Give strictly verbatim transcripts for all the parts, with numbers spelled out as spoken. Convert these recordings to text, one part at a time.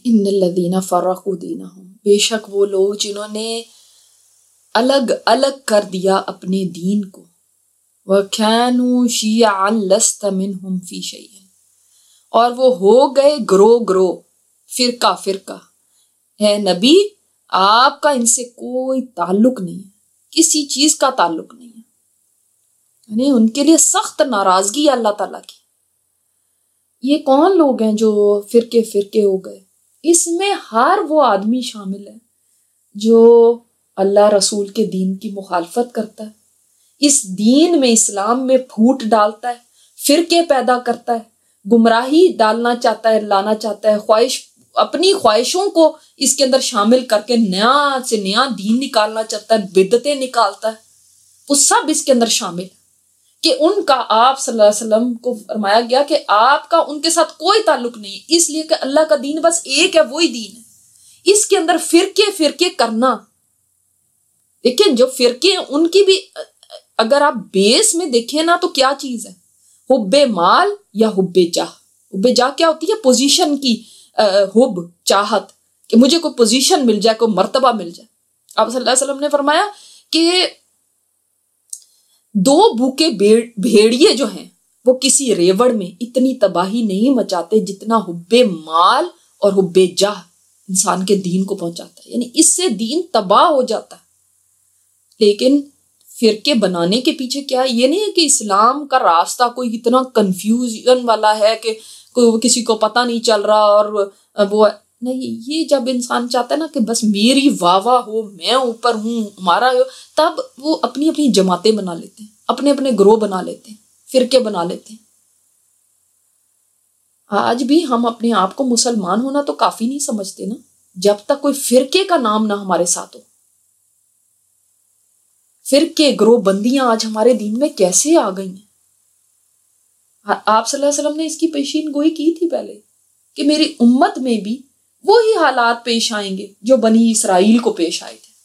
इन्नल्लज़ीना फ़र्रक़ू दीनहुम, बेशक वो लोग जिन्होंने अलग अलग कर दिया अपने दीन को, व कानू शियअन लस्त मिनहुम फ़ी शैइन, और वो हो गए ग्रो ग्रो फिरका फिरका। है नबी, आपका इनसे कोई ताल्लुक नहीं है, किसी चीज का ताल्लुक नहीं है। यानी उनके लिए सख्त नाराजगी अल्लाह ताला की। ये कौन लोग हैं जो फिरके फिरके हो गए? इसमें हर वो आदमी शामिल है जो अल्लाह रसूल के दीन की मुखालफत करता है, इस दीन में, इस्लाम में फूट डालता है, फिरके पैदा करता है, गुमराही डालना चाहता है, लाना चाहता है, ख्वाहिश अपनी ख्वाहिशों को इसके अंदर शामिल करके नया से नया दीन निकालना चाहता है, बिदतें निकालता है। वो सब इसके अंदर शामिल है कि उनका आप सल्लल्लाहु अलैहि वसल्लम को फरमाया गया कि आपका उनके साथ कोई ताल्लुक नहीं है, इसलिए कि अल्लाह का दीन बस एक है, वही दीन है। इसके अंदर फिरके फिरके करना, लेकिन जो फिरके हैं उनकी भी अगर आप बेस में देखें ना तो क्या चीज है? हुब्बे माल या हुब्बे जाह। हुब्बे जाह क्या होती है? पोजीशन की हुब, चाहत कि मुझे कोई पोजीशन मिल जाए, कोई मर्तबा मिल जाए। आप सल्लल्लाहु अलैहि वसल्लम ने फरमाया कि दो भूखे भेड़िए जो हैं वो किसी रेवड़ में इतनी तबाही नहीं मचाते जितना हुब्बे माल और हुब्बे जाह इंसान के दीन को पहुंचाता है। यानी इससे दीन तबाह हो जाता है। लेकिन फिरके बनाने के पीछे क्या है? ये नहीं है कि इस्लाम का रास्ता कोई इतना कंफ्यूजन वाला है कि कोई किसी को पता नहीं चल रहा और वो नहीं। ये जब इंसान चाहता है ना कि बस मेरी वाह वाह हो, मैं ऊपर हूँ, हमारा हो, तब वो अपनी अपनी जमातें बना लेते हैं, अपने अपने ग्रोह बना लेते हैं, फिरके बना लेते हैं। आज भी हम अपने आप को मुसलमान होना तो काफी नहीं समझते ना, जब तक कोई फिरके का नाम ना हमारे साथ हो। फिरके, ग्रोह बंदियां आज हमारे दीन में कैसे आ गई हैं? आप सल्लल्लाहु अलैहि वसल्लम ने इसकी पेशीन गोई की थी पहले कि मेरी उम्मत में भी वही हालात पेश आएंगे जो बनी इसराइल को पेश आए थे।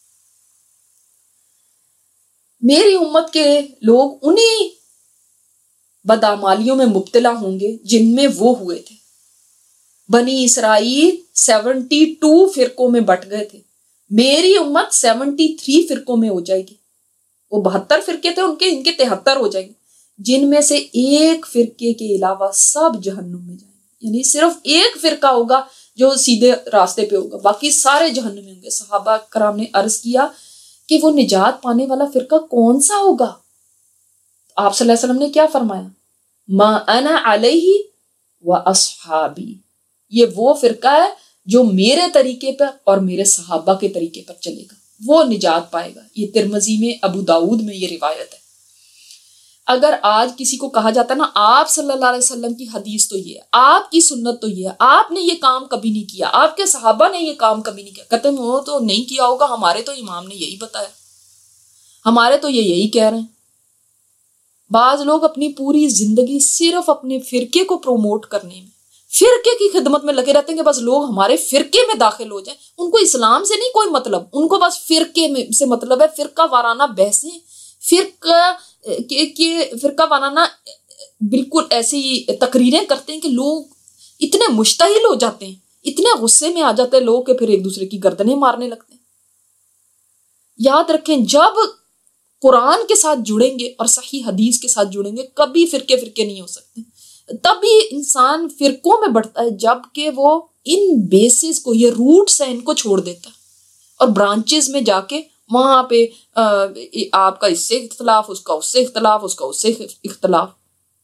मेरी उम्मत के लोग उन्हीं बदआमालियों में मुब्तला होंगे जिनमें वो हुए थे। बनी इसराइल सेवेंटी टू फिरकों में बट गए थे, मेरी उम्मत सेवेंटी थ्री फिरकों में हो जाएगी। वो बहत्तर फिरके थे उनके, इनके तिहत्तर हो जाएंगे, जिनमें से एक फिरके के अलावा सब जहन्नुम में जाएंगे। यानी सिर्फ एक फिरका होगा जो सीधे रास्ते पे होगा, बाकी सारे जहन्नुम में होंगे। सहाबा कराम ने अर्ज किया कि वो निजात पाने वाला फिरका कौन सा होगा? आप सल्लल्लाहु अलैहि वसल्लम ने क्या फरमाया? मा अना अलैहि व अस्हाबी, ये वो फिरका है जो मेरे तरीके पर और मेरे सहाबा के तरीके पर चलेगा, वो निजात पाएगा। ये तिरमिज़ी में, अबू दाऊद में ये रिवायत है। अगर आज किसी को कहा जाता है ना, आप सल्लल्लाहु अलैहि वसल्लम की हदीस तो ये है, आपकी सुन्नत तो ये है, आपने ये काम कभी नहीं किया, आपके सहाबा ने ये काम कभी नहीं किया, कहते हो तो नहीं किया होगा, हमारे तो इमाम ने यही बताया, हमारे तो ये यही कह रहे हैं। बाज लोग अपनी पूरी जिंदगी सिर्फ अपने फिरके को प्रोमोट करने में, फिरके की खिदमत में लगे रहते हैं कि बस लोग हमारे फिरके में दाखिल हो जाए। उनको इस्लाम से नहीं कोई मतलब, उनको बस फिरके में से मतलब है। फिरका वाराना बहसें, फिरका के, के फिरका वाराना बिल्कुल ऐसी तकरीरें करते हैं कि लोग इतने मुश्तहिल हो जाते हैं, इतने गुस्से में आ जाते हैं लोग कि फिर एक दूसरे की गर्दनें मारने लगते हैं। याद रखें, जब कुरान के साथ जुड़ेंगे और सही हदीस के साथ जुड़ेंगे, कभी फिरके फिरके नहीं हो सकते। तभी इंसान फिरकों में बढ़ता है जबकि वो इन बेसिस को, ये रूट्स है, इनको छोड़ देता है और ब्रांचेस में जाके वहां पे आ, आपका इससे इख्तलाफ, उसका उससे इख्तलाफ, उसका उससे इख्तलाफ,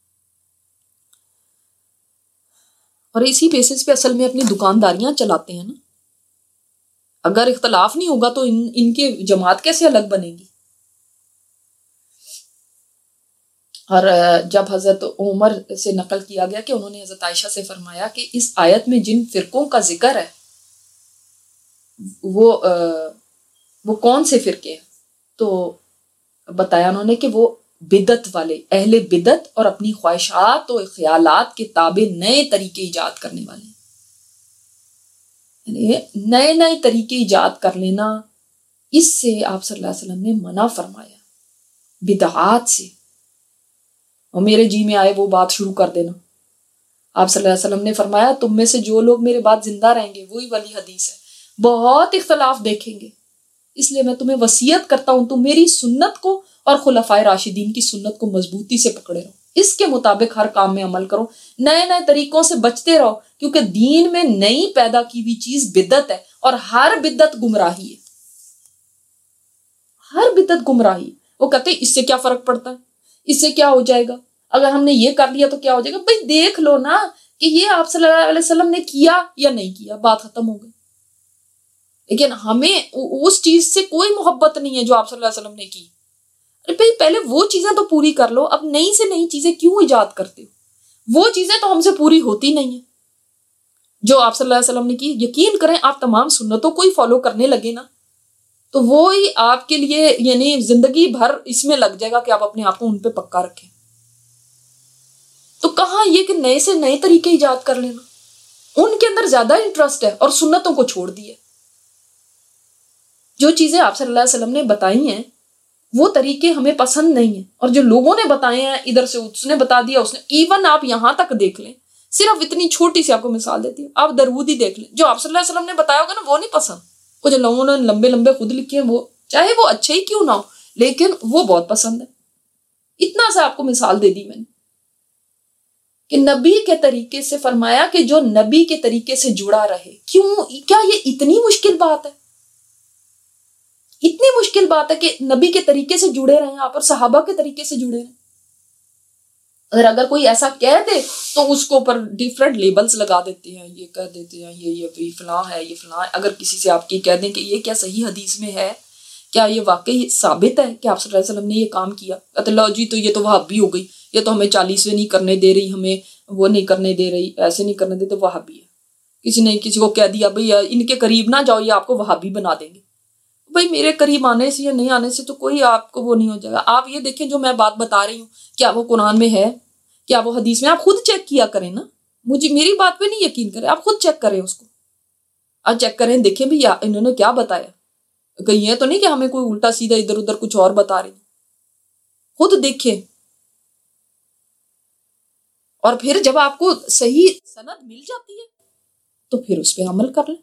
और इसी बेसिस पे असल में अपनी दुकानदारियां चलाते हैं ना। अगर इख्तलाफ नहीं होगा तो इन इनके जमात कैसे अलग बनेगी? और जब हजरत उमर से नकल किया गया कि उन्होंने हजरत आयशा से फरमाया कि इस आयत में जिन फिरकों का जिक्र है वो आ, वो कौन से फिरके हैं, तो बताया उन्होंने कि वो बिदत वाले, अहले बिदत और अपनी ख्वाहिशात और ख्यालात के ताबे नए तरीके ईजाद करने वाले। नए नए तरीके ईजाद कर लेना, इससे आप सल्लल्लाहु अलैहि वसल्लम ने मना फरमाया, बिदआत से। और मेरे जी में आए वो बात शुरू कर देना। आप सल्लल्लाहु अलैहि वसल्लम ने फरमाया तुम में से जो लोग मेरे बाद जिंदा रहेंगे, वही वाली हदीस है, बहुत इख्तलाफ देखेंगे, इसलिए मैं तुम्हें वसीयत करता हूं तुम मेरी सुन्नत को और खुलफाए राशिदीन की सुन्नत को मजबूती से पकड़े रहो, इसके मुताबिक हर काम में अमल करो, नए नए तरीकों से बचते रहो, क्योंकि दीन में नई पैदा की हुई चीज बिद्दत है और हर बिद्दत गुमराही है, हर बिद्दत गुमराही। वो कहते हैं इससे क्या फर्क पड़ता है, इससे क्या हो जाएगा, अगर हमने ये कर लिया तो क्या हो जाएगा। भाई देख लो ना कि ये आप सल्लल्लाहु अलैहि वसल्लम ने किया या नहीं किया, बात खत्म हो गई। लेकिन हमें उस चीज से कोई मोहब्बत नहीं है जो आप सल्लल्लाहु अलैहि वसल्लम ने की। अरे भाई पहले वो चीजें तो पूरी कर लो, अब नई से नई चीजें क्यों इजाद करते हो, वो चीजें तो हमसे पूरी होती नहीं है जो आप सल्लल्लाहु अलैहि वसल्लम ने की। यकीन करें आप तमाम सुन्नतों को ही फॉलो करने लगे ना तो वो ही आपके लिए यानी जिंदगी भर इसमें लग जाएगा कि आप अपने आप को उन पे पक्का रखें। तो कहाँ ये कि नए से नए तरीके इजाद कर लेना, उनके अंदर ज्यादा इंटरेस्ट है और सुन्नतों को छोड़ दिया। जो चीजें आप सल्लल्लाहु अलैहि वसल्लम ने बताई हैं वो तरीके हमें पसंद नहीं है, और जो लोगों ने बताए हैं इधर से उसने बता दिया उसने, इवन आप यहां तक देख लें, सिर्फ इतनी छोटी सी आपको मिसाल देती है, आप दरूद ही देख लें, जो आप सल्लल्लाहु अलैहि वसल्लम ने बताया होगा ना वो नहीं पसंद, वो जो लोगों ने लंबे लंबे खुद लिखे हैं वो चाहे वो अच्छे ही क्यों ना हो लेकिन वो बहुत पसंद है। इतना सा आपको मिसाल दे दी मैंने कि नबी के तरीके से फरमाया कि जो नबी के तरीके से जुड़ा रहे। क्यों, क्या ये इतनी मुश्किल बात है, इतनी मुश्किल बात है कि नबी के तरीके से जुड़े रहे आप और सहाबा के तरीके से जुड़े रहे। अगर अगर कोई ऐसा कह दे तो उसको ऊपर डिफरेंट लेबल्स लगा देते हैं, ये कह देते हैं ये ये ये फलां है, ये फलां है। अगर किसी से आपकी कह दें कि ये क्या सही हदीस में है, क्या ये वाकई साबित है कि आप सल्लल्लाहु अलैहि वसल्लम ने ये काम किया, कहते लो जी तो ये तो वहाबी हो गई, ये तो हमें चालीसवें नहीं करने दे रही, हमें वो नहीं करने दे रही, ऐसे नहीं करने दे, तो वहाबी है। किसी ने किसी को कह दिया भाई इनके करीब ना जाओ, ये आपको वहाबी बना देंगे। भाई मेरे करीब आने से या नहीं आने से तो कोई आपको वो नहीं हो जाएगा। आप ये देखें जो मैं बात बता रही हूँ क्या वो कुरान में है, क्या वो हदीस में, आप खुद चेक किया करें ना, मुझे मेरी बात पे नहीं यकीन करें, आप खुद चेक करें उसको, आप चेक करें, देखें भैया इन्होंने क्या बताया, कहीं ये तो नहीं कि हमें कोई उल्टा सीधा इधर उधर कुछ और बता रही, खुद देखें। और फिर जब आपको सही सनद मिल जाती है तो फिर उस पर अमल कर लें,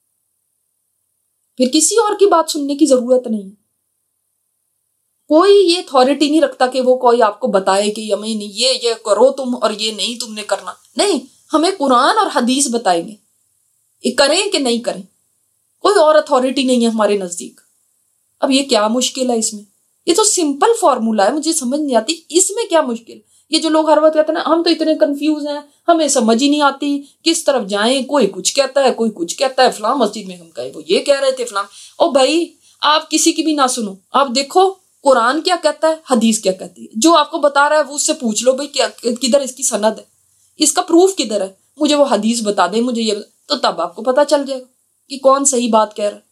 फिर किसी और की बात सुनने की जरूरत नहीं है। कोई ये अथॉरिटी नहीं रखता कि वो कोई आपको बताए कि हमें नहीं ये ये करो तुम और ये नहीं तुमने करना, नहीं, हमें कुरान और हदीस बताएंगे, ये करें कि नहीं करें, कोई और अथॉरिटी नहीं है हमारे नजदीक। अब ये क्या मुश्किल है इसमें, ये तो सिंपल फॉर्मूला है, मुझे समझ नहीं आती इसमें क्या मुश्किल। ये जो लोग हर वक्त कहते हैं ना हम तो इतने कंफ्यूज हैं, हमें समझ ही नहीं आती किस तरफ जाएं, कोई कुछ कहता है कोई कुछ कहता है, फलां मस्जिद में हम कहे वो ये कह रहे थे फलां। ओ भाई आप किसी की भी ना सुनो, आप देखो कुरान क्या कहता है, हदीस क्या कहती है, जो आपको बता रहा है वो उससे पूछ लो भाई क्या किधर इसकी सनद है, इसका प्रूफ किधर है, मुझे वो हदीस बता दे, मुझे ये, तो तब आपको पता चल जाएगा कि कौन सही बात कह रहा है।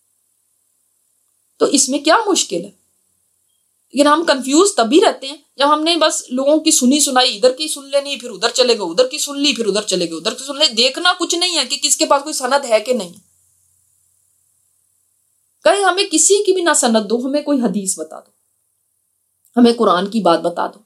तो इसमें क्या मुश्किल है। लेकिन हम कंफ्यूज तभी रहते हैं जब हमने बस लोगों की सुनी सुनाई इधर की सुन लेनी, फिर उधर चले गए, उधर की सुन ली, फिर उधर चले गए, उधर की सुन ले, देखना कुछ नहीं है कि किसके पास कोई सनद है कि नहीं। कहीं हमें किसी की भी ना सनद दो, हमें कोई हदीस बता दो, हमें कुरान की बात बता दो।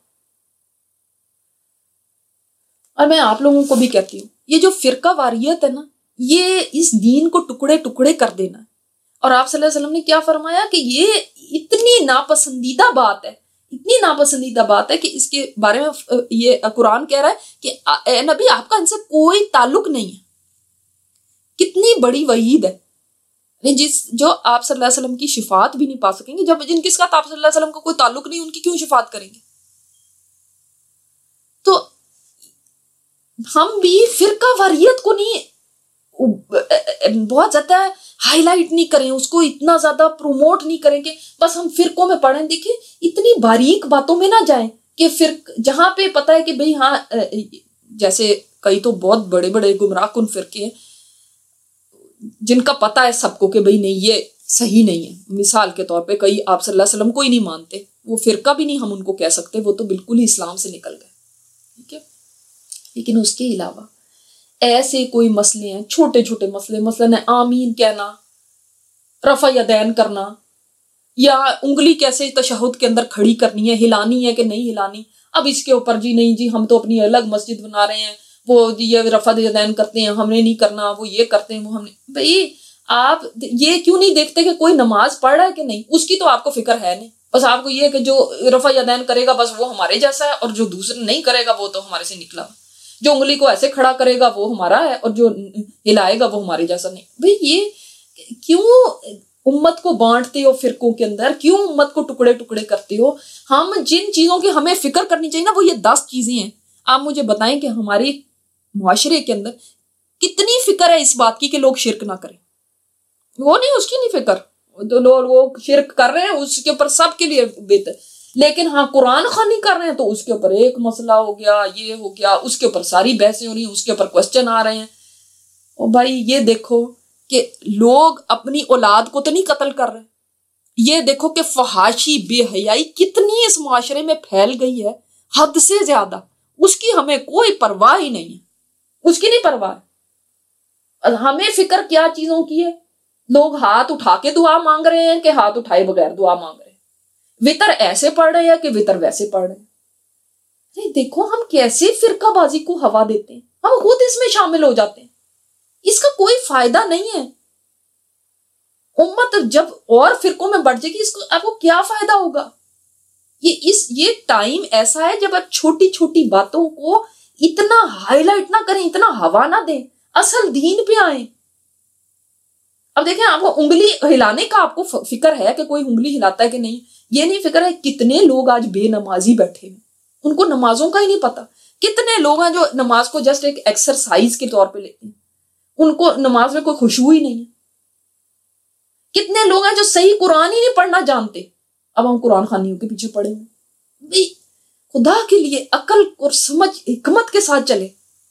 और मैं आप लोगों को भी कहती हूँ ये जो फिरका वारियत है ना, ये इस दीन को टुकड़े टुकड़े कर देना है। और आप सल्लल्लाहु अलैहि वसल्लम ने क्या फरमाया कि ये इतनी नापसंदीदा बात है, इतनी नापसंदीदा बात है कि इसके बारे में ये कुरान कह रहा है कि ए नबी आपका इनसे कोई ताल्लुक नहीं है। कितनी बड़ी वहीद है, जिस जो आप सल्लल्लाहु अलैहि वसल्लम की शिफात भी नहीं पा सकेंगे, जब जिनके साथ आप सल्लल्लाहु अलैहि वसल्लम को कोई ताल्लुक नहीं, उनकी क्यों शिफात करेंगे। तो हम भी फिरका वारियत को नहीं बहुत ज्यादा हाईलाइट नहीं करें, उसको इतना ज्यादा प्रोमोट नहीं करेंगे, बस हम फिरकों में पढ़ें। देखिए इतनी बारीक बातों में ना जाएं कि फिर जहां पे पता है कि भाई हाँ, जैसे कई तो बहुत बड़े बड़े गुमराह कुन फिरके हैं जिनका पता है सबको कि भाई नहीं ये सही नहीं है। मिसाल के तौर पे कई आप सल्लल्लाहु अलैहि वसल्लम को ही नहीं मानते, वो फिरका भी नहीं हम उनको कह सकते, वो तो बिल्कुल ही इस्लाम से निकल गए, ठीक है। लेकिन उसके अलावा ऐसे कोई मसले हैं, छोटे छोटे मसले, मसलन आमीन कहना, रफा यदैन करना, या उंगली कैसे तशहुद के अंदर खड़ी करनी है, हिलानी है कि नहीं हिलानी। अब इसके ऊपर जी नहीं जी हम तो अपनी अलग मस्जिद बना रहे हैं, वो ये रफा यदैन करते हैं, हमने नहीं करना, वो ये करते हैं, वो हमने। भाई आप ये क्यों नहीं देखते कि कोई नमाज पढ़ रहा है कि नहीं, उसकी तो आपको फिक्र है नहीं। बस आपको ये कि जो रफा यदैन करेगा बस वो हमारे जैसा है, और जो दूसरे नहीं करेगा वो तो हमारे से निकला। जो उंगली को ऐसे खड़ा करेगा वो हमारा है, और जो हिलाएगा वो हमारे जैसा नहीं। भाई ये क्यों उम्मत को बांटते हो फिरकों के अंदर, क्यों उम्मत को टुकड़े टुकड़े करते हो? हम जिन चीजों की हमें फिक्र करनी चाहिए ना, वो ये दस चीजें हैं। आप मुझे बताएं कि हमारे मुआशरे के अंदर कितनी फिक्र है इस बात की कि लोग शिरक ना करें। वो नहीं, उसकी नहीं फिक्र, तो लोग वो शिरक कर रहे हैं उसके ऊपर सबके लिए बेहतर। लेकिन हाँ कुरान खानी कर रहे हैं तो उसके ऊपर एक मसला हो गया, ये हो गया, उसके ऊपर सारी बहसें हो रही हैं, उसके ऊपर क्वेश्चन आ रहे हैं। और भाई ये देखो कि लोग अपनी औलाद को तो नहीं कत्ल कर रहे, ये देखो कि फहाशी बेहयाई कितनी इस मुआशरे में फैल गई है, हद से ज्यादा। उसकी हमें कोई परवाह ही नहीं है, उसकी नहीं परवाह। हमें फिक्र क्या चीजों की है? लोग हाथ उठा के दुआ मांग रहे हैं कि हाथ उठाए बगैर दुआ मांग रहे हैं, वितर ऐसे पढ़ रहे हैं कि वितर वैसे पढ़ रहे हैं। अरे देखो हम कैसे फिरकाबाजी को हवा देते हैं, हम खुद इसमें शामिल हो जाते हैं, इसका कोई फायदा नहीं है। उम्मत जब और फिरकों में बढ़ जाएगी, इसको आपको क्या फायदा होगा? ये इस ये टाइम ऐसा है जब आप छोटी छोटी बातों को इतना हाईलाइट ना करें, इतना हवा ना दें, असल दीन पे आए। अब देखें, आपको उंगली हिलाने का आपको फिक्र है कि कोई उंगली हिलाता है कि नहीं, ये नहीं फिक्र है। कितने लोग आज बेनमाजी बैठे हैं, उनको नमाजों का ही नहीं पता। कितने लोग हैं जो नमाज को जस्ट एक एक्सरसाइज के तौर पे लेते हैं, उनको नमाज में कोई खुशबू ही नहीं है। कितने लोग हैं जो सही कुरान ही नहीं पढ़ना जानते, अब हम कुरान खानियों के पीछे पड़े हैं। भाई खुदा के लिए अकल और समझ हिकमत के साथ चले।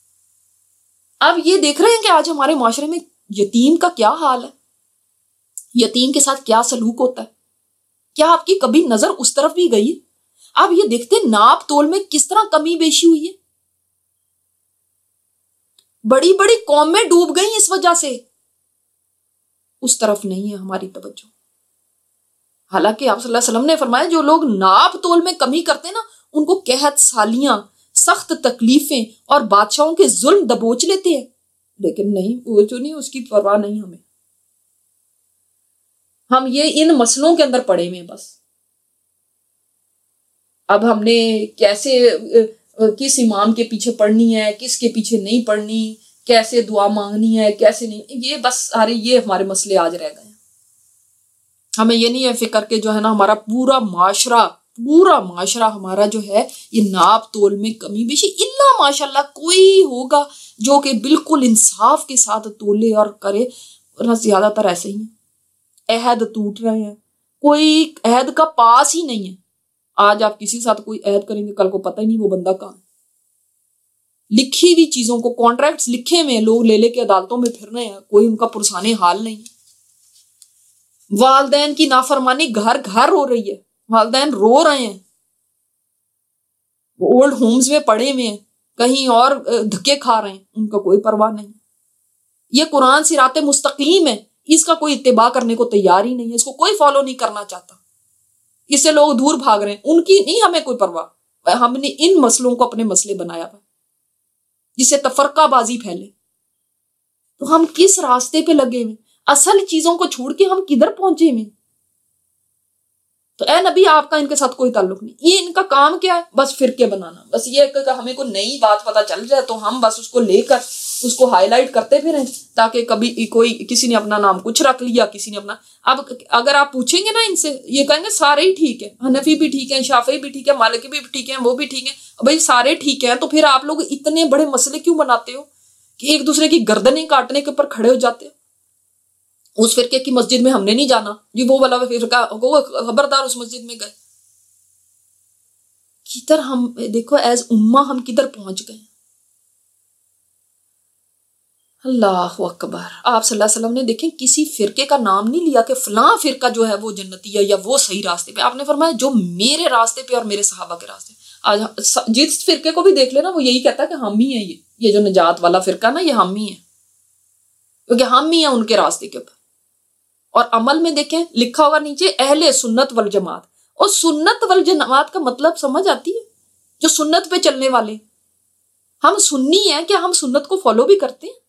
आप ये देख रहे हैं कि आज हमारे माशरे में यतीम का क्या हाल है, यतीम के साथ क्या सलूक होता है। क्या आपकी कभी नजर उस तरफ भी गई है? आप ये देखते नाप तोल में किस तरह कमी बेशी हुई है। बड़ी बड़ी कौमें डूब गई इस वजह से, उस तरफ नहीं है हमारी तवज्जो। हालांकि आप सल्लल्लाहु अलैहि वसल्लम ने फरमाया जो लोग नाप तोल में कमी करते हैं ना, उनको कहत सालियां, सख्त तकलीफें और बादशाहों के जुल्म दबोच लेते हैं। लेकिन नहीं, वो जो नहीं, उसकी परवाह नहीं हमें। हम ये इन मसलों के अंदर पड़े हुए हैं बस। अब हमने कैसे किस इमाम के पीछे पढ़नी है, किसके पीछे नहीं पढ़नी, कैसे दुआ मांगनी है, कैसे नहीं, ये बस सारे ये हमारे मसले आज रह गए। हमें ये नहीं है फिक्र के जो है ना हमारा पूरा माशरा पूरा माशरा हमारा जो है ये नाप तोल में कमी बेशी। इल्ला माशाल्लाह कोई होगा जो कि बिल्कुल इंसाफ के साथ तोले और करे, वरना ज्यादातर ऐसे ही है। अहद टूट रहे हैं, कोई अहद का पास ही नहीं है। आज आप किसी साथ कोई अहद करेंगे, कल को पता ही नहीं वो बंदा कहाँ है। लिखी हुई चीजों को, कॉन्ट्रैक्ट्स लिखे हुए लोग ले लेके अदालतों में फिर रहे हैं, कोई उनका पुरसाने हाल नहीं है। वालदैन की नाफरमानी घर घर हो रही है, वालदैन रो रहे हैं, वो ओल्ड होम्स में पड़े हुए हैं, कहीं और धक्के खा रहे हैं, उनका कोई परवाह नहीं। ये कुरान सिराते मुस्तकीम है, इसका कोई इत्तिबा करने को तैयार ही नहीं है, इसको कोई फॉलो नहीं करना चाहता, इससे लोग दूर भाग रहे हैं। उनकी नहीं हमें कोई परवाह, हमने इन मसलों को अपने मसले बनाया हुआ जिससे तफरकाबाजी फैले। तो हम किस रास्ते पे लगे हुए, असल चीजों को छोड़ के हम किधर पहुंचे हुए। तो ए नबी आपका इनके साथ कोई ताल्लुक नहीं, ये इनका काम क्या है, बस फिरके बनाना। बस ये कि हमें को नई बात पता चल जाए तो हम बस उसको लेकर उसको हाईलाइट करते फिरें, ताकि कभी कोई किसी ने अपना नाम कुछ रख लिया, किसी ने अपना। अब अगर आप पूछेंगे ना इनसे, ये कहेंगे सारे ही ठीक है, हनफी भी ठीक है, शाफी भी ठीक है, मालिकी भी ठीक है, वो भी ठीक है। भाई सारे ठीक है तो फिर आप लोग इतने बड़े मसले क्यों बनाते हो कि एक दूसरे की गर्दनें काटने के ऊपर खड़े हो जाते हो। उस फिरके की मस्जिद में हमने नहीं जाना जी, वो वाला फिरका, वो खबरदार उस मस्जिद में गए। किधर हम देखो एज उम्मा हम किधर पहुंच गए। अल्लाह अकबर। आप सल्लल्लाहु अलैहि वसल्लम ने देखें किसी फिरके का नाम नहीं लिया कि फलां फिरका जो है वो जन्नती है या वो सही रास्ते पे। आपने फरमाया जो मेरे रास्ते पे और मेरे सहाबा के रास्ते। आज जिस फिरके को भी देख लेना वो यही कहता है कि हम ही है, ये ये जो निजात वाला फिरका ना, ये हम ही है, क्योंकि हम ही है उनके रास्ते के ऊपर। और अमल में देखें लिखा होगा नीचे अहले सुन्नत वल जमात। और सुन्नत वल जमात का मतलब समझ आती है, जो सुन्नत पे चलने वाले। हम सुन्नी है, क्या हम सुन्नत को फॉलो भी करते हैं?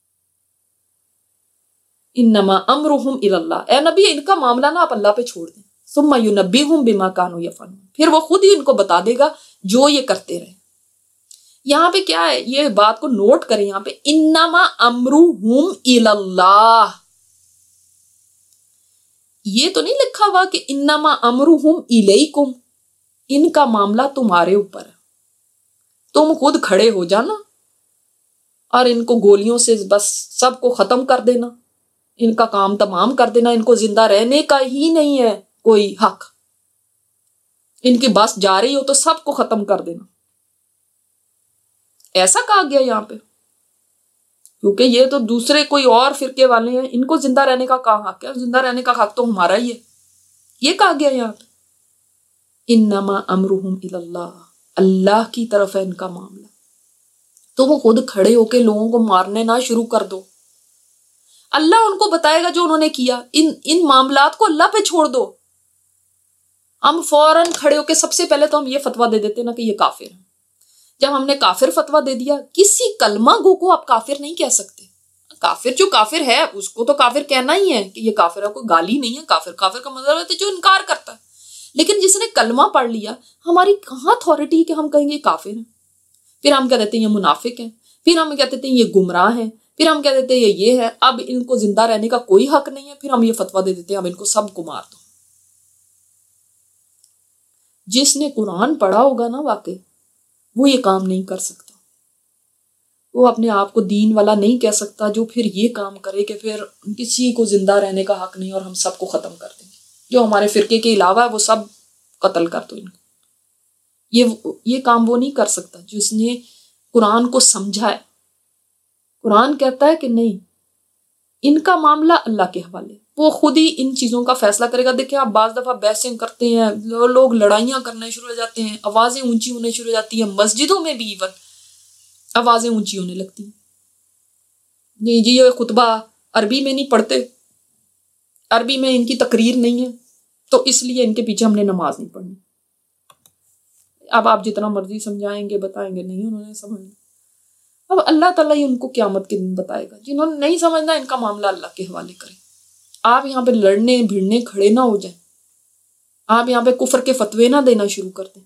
इन्नमा अमरुहुम इलल्लाह, ए नबी इनका मामला ना आप अल्लाह पे छोड़ दें। सुम्मा युनब्बिहुम बिमा कानू यफअलून, फिर वो खुद ही इनको बता देगा जो ये करते रहे। यहाँ पे क्या है, ये बात को नोट करें, यहाँ पे इन्नमा अमरुहुम इलल्लाह, ये तो नहीं लिखा हुआ कि इन्नमा अमरुहुम इलैकुम, इनका मामला तुम्हारे ऊपर है, तुम खुद खड़े हो जाना और इनको गोलियों से बस सबको खत्म कर देना, इनका काम तमाम कर देना, इनको जिंदा रहने का ही नहीं है कोई हक, इनकी बस जा रही हो तो सबको खत्म कर देना, ऐसा कहा गया यहाँ पे। क्योंकि ये तो दूसरे कोई और फिरके वाले हैं, इनको जिंदा रहने का क्या हक है? जिंदा रहने का हक तो हमारा ही है, ये कहा गया यहाँ पे। इन्नमा अमरुहुम इलल्लाह, अल्लाह की तरफ है इनका मामला, तो वो खुद खड़े होके लोगों को मारने ना शुरू कर दो, अल्लाह उनको बताएगा जो उन्होंने किया। इन इन मामलात को अल्लाह पे छोड़ दो। हम फौरन खड़े होके सबसे पहले तो हम ये फतवा दे देते ना कि ये काफिर है। जब हमने काफिर फतवा दे दिया, किसी कलमा गो को आप काफिर नहीं कह सकते। काफिर जो काफिर है उसको तो काफिर कहना ही है कि ये काफिर है, कोई गाली नहीं है। काफिर काफिर का मतलब है जो इनकार करता है। लेकिन जिसने कलमा पढ़ लिया, हमारी कहाँ अथॉरिटी कि हम कहेंगे काफिर है? फिर हम कह देते हैं ये मुनाफिक है, फिर हम कह देते हैं ये गुमराह है, फिर हम कह देते हैं ये ये है, अब इनको जिंदा रहने का कोई हक नहीं है, फिर हम ये फतवा दे देते हैं अब इनको सबको मार दो। जिसने कुरान पढ़ा होगा ना वाकई, वो ये काम नहीं कर सकता। वो अपने आप को दीन वाला नहीं कह सकता जो फिर ये काम करे कि फिर किसी को जिंदा रहने का हक नहीं और हम सबको खत्म कर देंगे, जो हमारे फिरके के अलावा है वो सब कत्ल कर दो इनको। ये ये काम वो नहीं कर सकता जिसने कुरान को समझा है। कुरान कहता है कि नहीं, इनका मामला अल्लाह के हवाले, वो खुद ही इन चीजों का फैसला करेगा। देखिए आप बाज दफा बहसें करते हैं, लोग लड़ाइयां करने शुरू हो जाते हैं, आवाजें ऊंची होने शुरू हो जाती हैं, मस्जिदों में भी इवन आवाजें ऊंची होने लगती हैं। नहीं जी, ये खुतबा अरबी में नहीं पढ़ते, अरबी में इनकी तकरीर नहीं है, तो इसलिए इनके पीछे हमने नमाज नहीं पढ़नी। अब आप जितना मर्जी समझाएंगे बताएंगे, नहीं उन्होंने समझना। अब अल्लाह ताला ही उनको क़यामत के दिन बताएगा। जिन्होंने नहीं समझना, इनका मामला अल्लाह के हवाले करें। आप यहाँ पे लड़ने भिड़ने खड़े ना हो जाए, आप यहाँ पे कुफर के फतवे ना देना शुरू कर दें।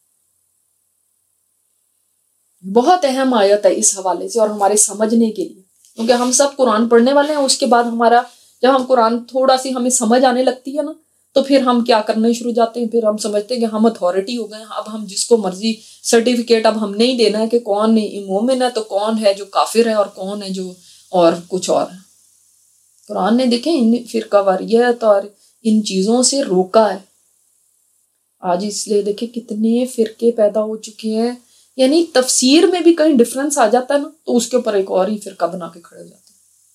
बहुत अहम आयत है इस हवाले से और हमारे समझने के लिए, क्योंकि हम सब कुरान पढ़ने वाले हैं। उसके बाद हमारा जब हम कुरान थोड़ा सी हमें समझ आने लगती है ना, तो फिर हम क्या करने शुरू जाते हैं, फिर हम समझते हैं कि हम अथॉरिटी हो गए। अब हम जिसको मर्जी सर्टिफिकेट अब हम नहीं देना है कि कौन मोमिन है तो कौन है जो काफिर है और कौन है जो और कुछ और है। कुरान ने देखें इन फिरकावारियत और इन चीजों से रोका है। आज इसलिए देखें कितने फिरके पैदा हो चुके हैं, यानी तफसीर में भी कहीं डिफरेंस आ जाता है ना, तो उसके ऊपर एक और ही फिरका बना के खड़े हो जाते हैं।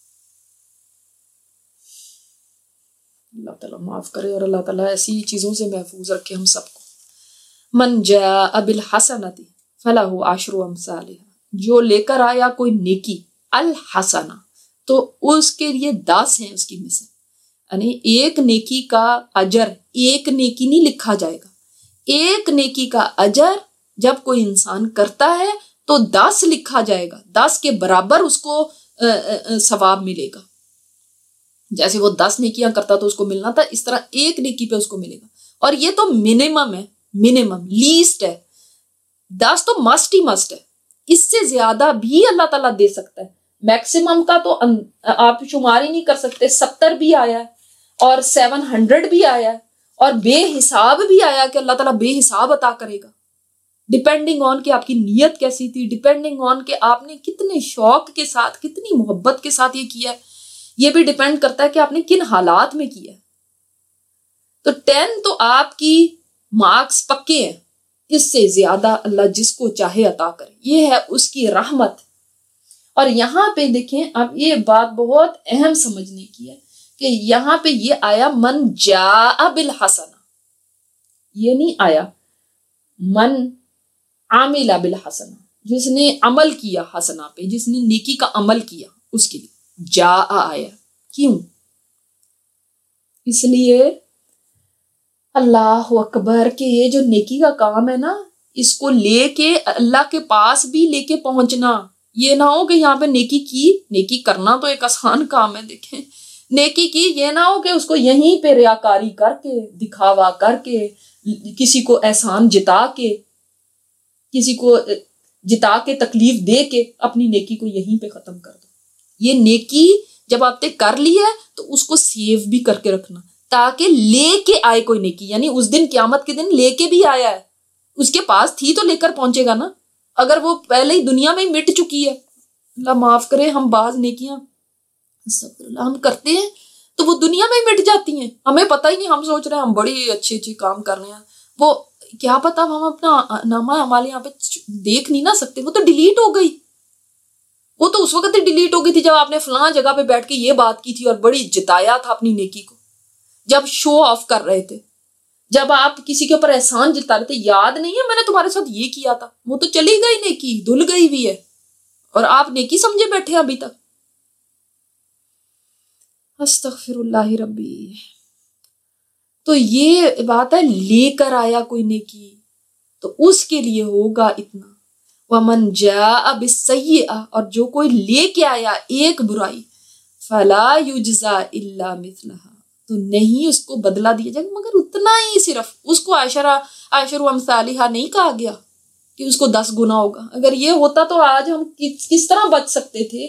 अल्लाह ताला माफ करे और अल्लाह ताला ऐसी चीजों से महफूज रखे हम सबको। मन जाअ बिल हसनती फलहु अशरु अमसालिहा, जो लेकर आया कोई नेकी, अल हसना, तो उसके लिए दस हैं उसकी मिसाल। यानी एक नेकी का अजर, एक नेकी नहीं लिखा जाएगा, एक नेकी का अजर जब कोई इंसान करता है तो दस लिखा जाएगा, दस के बराबर उसको सवाब मिलेगा। जैसे वो दस नेकियां करता तो उसको मिलना था, इस तरह एक नेकी पे उसको मिलेगा। और ये तो मिनिमम है, मिनिमम लीस्ट है। दस तो मस्ट ही मस्ट है, इससे ज्यादा भी अल्लाह ताला दे सकता है। मैक्सिमम का तो आप शुमार ही नहीं कर सकते। सत्तर भी आया है और सेवन हंड्रेड भी आया है और बेहिसाब भी आया कि अल्लाह ताला बेहिसाब अता करेगा। डिपेंडिंग ऑन कि आपकी नीयत कैसी थी, डिपेंडिंग ऑन कि आपने कितने शौक के साथ, कितनी मोहब्बत के साथ ये किया है, ये भी डिपेंड करता है कि आपने किन हालात में किया है। तो टेन तो आपकी मार्क्स पक्के हैं, इससे ज्यादा अल्लाह जिसको चाहे अता करे, ये है उसकी रहमत। और यहाँ पे देखें, अब ये बात बहुत अहम समझने की है कि यहाँ पे ये आया मन जाअ बिल हसना, ये नहीं आया मन आमिला बिल हसना, जिसने अमल किया हसना पे, जिसने नेकी का अमल किया उसके लिए जा आया। क्यों? इसलिए अल्लाह अकबर के ये जो नेकी का काम है ना, इसको लेके अल्लाह के पास भी लेके पहुंचना। ये ना हो कि यहाँ पे नेकी की, नेकी करना तो एक आसान काम है, देखें नेकी की, ये ना हो कि उसको यहीं पे रियाकारी करके, दिखावा करके, किसी को एहसान जिता के, किसी को जिता के तकलीफ दे के अपनी नेकी को यहीं पे खत्म कर दो। ये नेकी जब आपने कर ली है तो उसको सेव भी करके रखना, ताकि लेके आए कोई नेकी, यानी उस दिन क़यामत के दिन लेके भी आया है, उसके पास थी तो लेकर पहुंचेगा ना। अगर वो पहले ही दुनिया में ही मिट चुकी है, अल्लाह माफ करे, हम बाज नेकियां हम करते हैं तो वो दुनिया में ही मिट जाती हैं, हमें पता ही नहीं, हम सोच रहे हैं हम बड़ी अच्छे अच्छे काम कर रहे हैं, वो क्या पता हम अपना नामा हमारे यहाँ पे देख नहीं ना सकते, वो तो डिलीट हो गई। वो तो उस वक्त ही डिलीट हो गई थी जब आपने फलां जगह पे बैठ के ये बात की थी और बड़ी जिताया था अपनी नेकी को, जब शो ऑफ कर रहे थे, जब आप किसी के ऊपर एहसान जता रहे थे, याद नहीं है मैंने तुम्हारे साथ ये किया था, वो तो चली गई नेकी, धुल गई भी है और आप नेकी समझे बैठे अभी तक। अस्तगफिरुल्लाह रब्बी। तो ये बात है, लेकर आया कोई नेकी तो उसके लिए होगा इतना, वमन जा बिस्सय्यिआ, और जो कोई लेके आया एक बुराई, फला युजजा इल्ला मिथलहा, तो नहीं उसको बदला दिया जाएगा मगर उतना ही, सिर्फ उसको आशरा आशरु अमसालिहा नहीं कहा गया कि उसको दस गुना होगा। अगर ये होता तो आज हम किस किस तरह बच सकते थे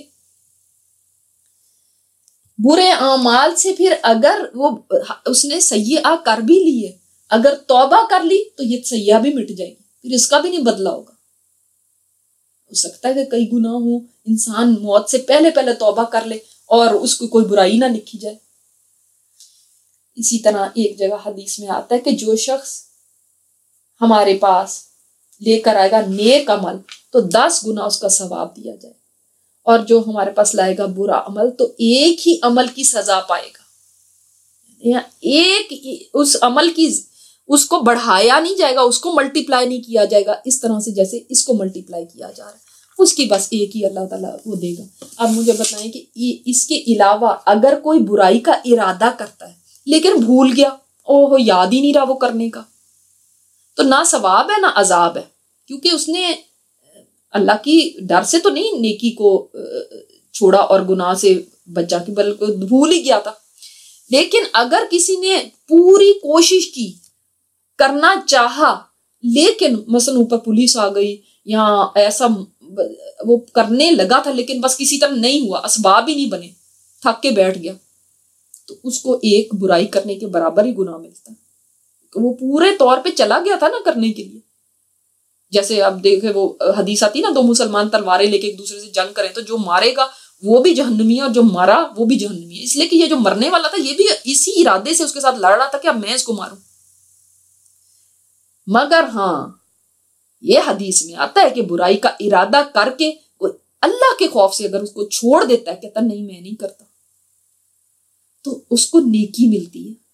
बुरे अमाल से। फिर अगर वो उसने सय्या कर भी लिए, अगर तौबा कर ली तो ये सय्या भी मिट जाएगी, फिर इसका भी नहीं बदला होगा। हो सकता है कि कई गुनाह हो, इंसान मौत से पहले पहले तौबा कर ले और उसको कोई बुराई ना लिखी जाए। इसी तरह एक जगह हदीस में आता है कि जो शख्स हमारे पास लेकर आएगा नेक अमल तो दस गुना उसका सवाब दिया जाए, और जो हमारे पास लाएगा बुरा अमल तो एक ही अमल की सजा पाएगा। एक उस अमल की उसको बढ़ाया नहीं जाएगा, उसको मल्टीप्लाई नहीं किया जाएगा इस तरह से जैसे इसको मल्टीप्लाई किया जा रहा है, उसकी बस एक ही अल्लाह ताला वो देगा। अब मुझे बताएं कि इसके अलावा अगर कोई बुराई का इरादा करता है लेकिन भूल गया, ओहो याद ही नहीं रहा वो करने का, तो ना सवाब है ना अजाब है, क्योंकि उसने अल्लाह की डर से तो नहीं नेकी को छोड़ा और गुनाह से बचा के, बल्कि भूल ही गया था। लेकिन अगर किसी ने पूरी कोशिश की, करना चाहा, लेकिन मसलन ऊपर पुलिस आ गई या ऐसा वो करने लगा था लेकिन बस किसी तरह नहीं हुआ, असबाब ही नहीं बने, थक के बैठ गया, तो उसको एक बुराई करने के बराबर ही गुनाह मिलता है। तो वो पूरे तौर पे चला गया था ना करने के लिए। जैसे अब देखे वो हदीस आती ना, दो मुसलमान तलवारें लेके एक दूसरे से जंग करें तो जो मारेगा वो भी जहन्नमी है और जो मारा वो भी जहन्नमी है, इसलिए कि ये जो मरने वाला था ये भी इसी इरादे से उसके साथ लड़ रहा था कि अब मैं इसको मारूं। मगर हाँ, ये हदीस में आता है कि बुराई का इरादा करके कोई अल्लाह के खौफ से अगर उसको छोड़ देता है, कहता नहीं मैं नहीं करता, तो उसको नेकी मिलती है।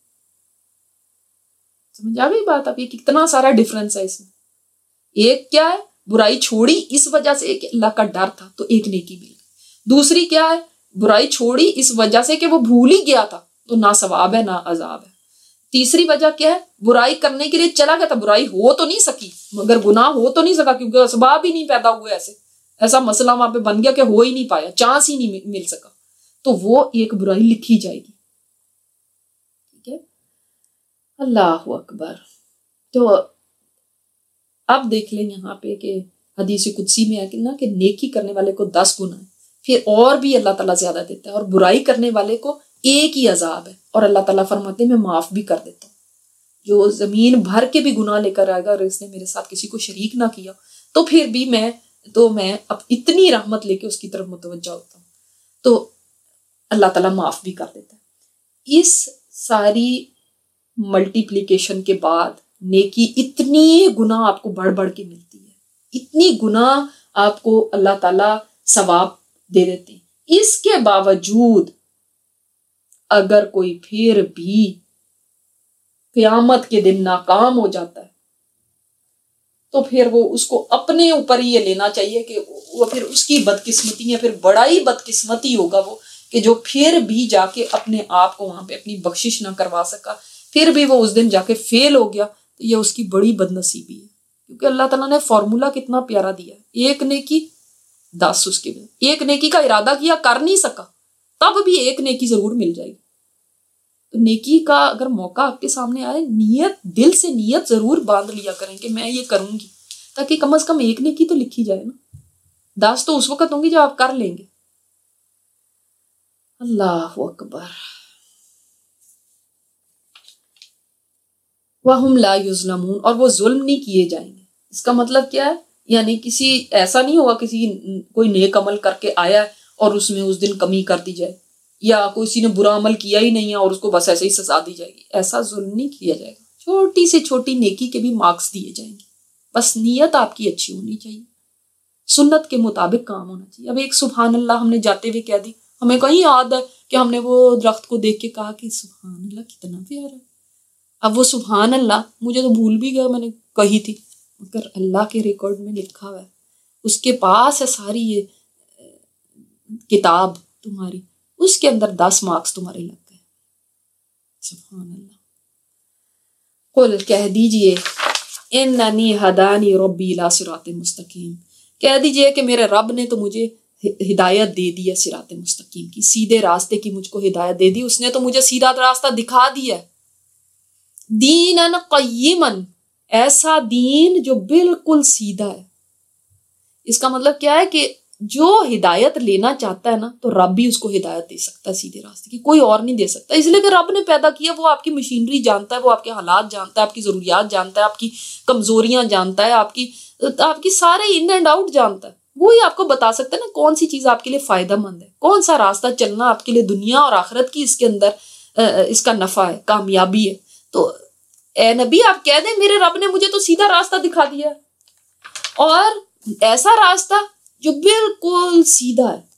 समझ आ गई बात? अब ये कितना सारा डिफरेंस है इसमें। एक क्या है, बुराई छोड़ी इस वजह से कि अल्लाह का डर था तो एक नेकी मिल गई। दूसरी क्या है, बुराई छोड़ी इस वजह से कि वो भूल ही गया था तो ना सवाब है ना अजाब है। तीसरी वजह क्या है, बुराई करने के लिए चला गया था, बुराई हो तो नहीं सकी मगर गुनाह हो तो नहीं सका क्योंकि असबाब ही नहीं पैदा हुए, ऐसे ऐसा मसला वहां पे बन गया कि हो ही नहीं पाया, चांस ही नहीं मिल सका, तो वो एक बुराई लिखी जाएगी। ठीक है, अल्लाह अकबर। तो अब देख लें यहाँ पे कि हदीस कुदसी में है कि ना कि नेकी करने वाले को दस गुना है, फिर और भी अल्लाह ताला ज्यादा देता है, और बुराई करने वाले को एक ही अजाब है, और अल्लाह ताला फरमाते मैं माफ भी कर देता हूँ। जो जमीन भर के भी गुनाह लेकर आएगा और इसने मेरे साथ किसी को शरीक ना किया तो फिर भी मैं तो मैं अब इतनी रहमत लेके उसकी तरफ मुतवज्जा होता हूँ, तो अल्लाह ताला माफ भी कर देता है। इस सारी मल्टीप्लिकेशन के बाद नेकी इतनी गुना आपको बढ़ बढ़ के मिलती है, इतनी गुना आपको अल्लाह ताला सवाब दे देते हैं। इसके बावजूद अगर कोई फिर भी क़यामत के दिन नाकाम हो जाता है तो फिर वो उसको अपने ऊपर ही ये लेना चाहिए कि वो फिर उसकी बदकिस्मती है, फिर बड़ा ही बदकिस्मती होगा वो कि जो फिर भी जाके अपने आप को वहां पे अपनी बख्शिश ना करवा सका, फिर भी वो उस दिन जाके फेल हो गया, तो ये उसकी बड़ी बदनसीबी है क्योंकि अल्लाह ताला ने फॉर्मूला कितना प्यारा दिया, एक नेकी दस उसके में, एक नेकी का इरादा किया कर नहीं सका तब भी एक नेकी जरूर मिल जाएगी। तो नेकी का अगर मौका आपके सामने आए, नियत दिल से नियत जरूर बांध लिया करें कि मैं ये करूंगी, ताकि कम अज कम एक नेकी तो लिखी जाए ना। दस तो उस वक्त होंगी जब आप कर लेंगे। अल्लाह अकबर। वहुम ला युज़लमून, और वो जुल्म नहीं किए जाएंगे। इसका मतलब क्या है, यानी किसी ऐसा नहीं होगा किसी कोई नेक अमल करके आया है और उसमें उस दिन कमी कर दी जाए, या किसी ने बुरा अमल किया ही नहीं है और उसको बस ऐसे ही सजा दी जाएगी। ऐसा जुल्म नहीं किया जाएगा। छोटी से छोटी नेकी के भी मार्क्स दिए जाएंगे, बस नियत आपकी अच्छी होनी चाहिए, सुन्नत के मुताबिक काम होना चाहिए। अब एक सुभान अल्लाह हमने जाते हुए कह दी, हमें कहीं याद है कि हमने वो दरख्त को देख के कहा कि सुभान अल्लाह कितना प्यारा है। अब वो सुभान अल्लाह मुझे तो भूल भी गया मैंने कही थी, मगर अल्लाह के रिकॉर्ड में लिखा हुआ है, उसके पास है सारी ये किताब तुम्हारी, उसके अंदर दस मार्क्स तुम्हारे लग गए। सुभान अल्लाह। कुल कह दीजिए इन्ननी हदानी रब्बी इला सिरातिन मुस्तकीम, कह दीजिए कि मेरे रब ने तो मुझे हिदायत दे दी है, सिराते मुस्तकीम की, सीधे रास्ते की मुझको हिदायत दे दी। उसने तो मुझे सीधा रास्ता दिखा दिया। दीनन क़य्यिमन, ऐसा दीन जो बिल्कुल सीधा है। इसका मतलब क्या है कि जो हिदायत लेना चाहता है ना, तो रब भी उसको हिदायत दे सकता है सीधे रास्ते की, कोई और नहीं दे सकता। इसलिए कि रब ने पैदा किया, वो आपकी मशीनरी जानता है, वो आपके हालात जानता है, आपकी जरूरियात जानता है, आपकी कमजोरियां जानता है, आपकी आपकी सारे इन एंड आउट जानता है। वो ही आपको बता सकता है ना कौन सी चीज आपके लिए फायदेमंद है, कौन सा रास्ता चलना आपके लिए दुनिया और आखिरत की इसके अंदर इसका नफा है, कामयाबी है। तो ए नबी आप कह दें मेरे रब ने मुझे तो सीधा रास्ता दिखा दिया, और ऐसा रास्ता जो बिल्कुल सीधा है।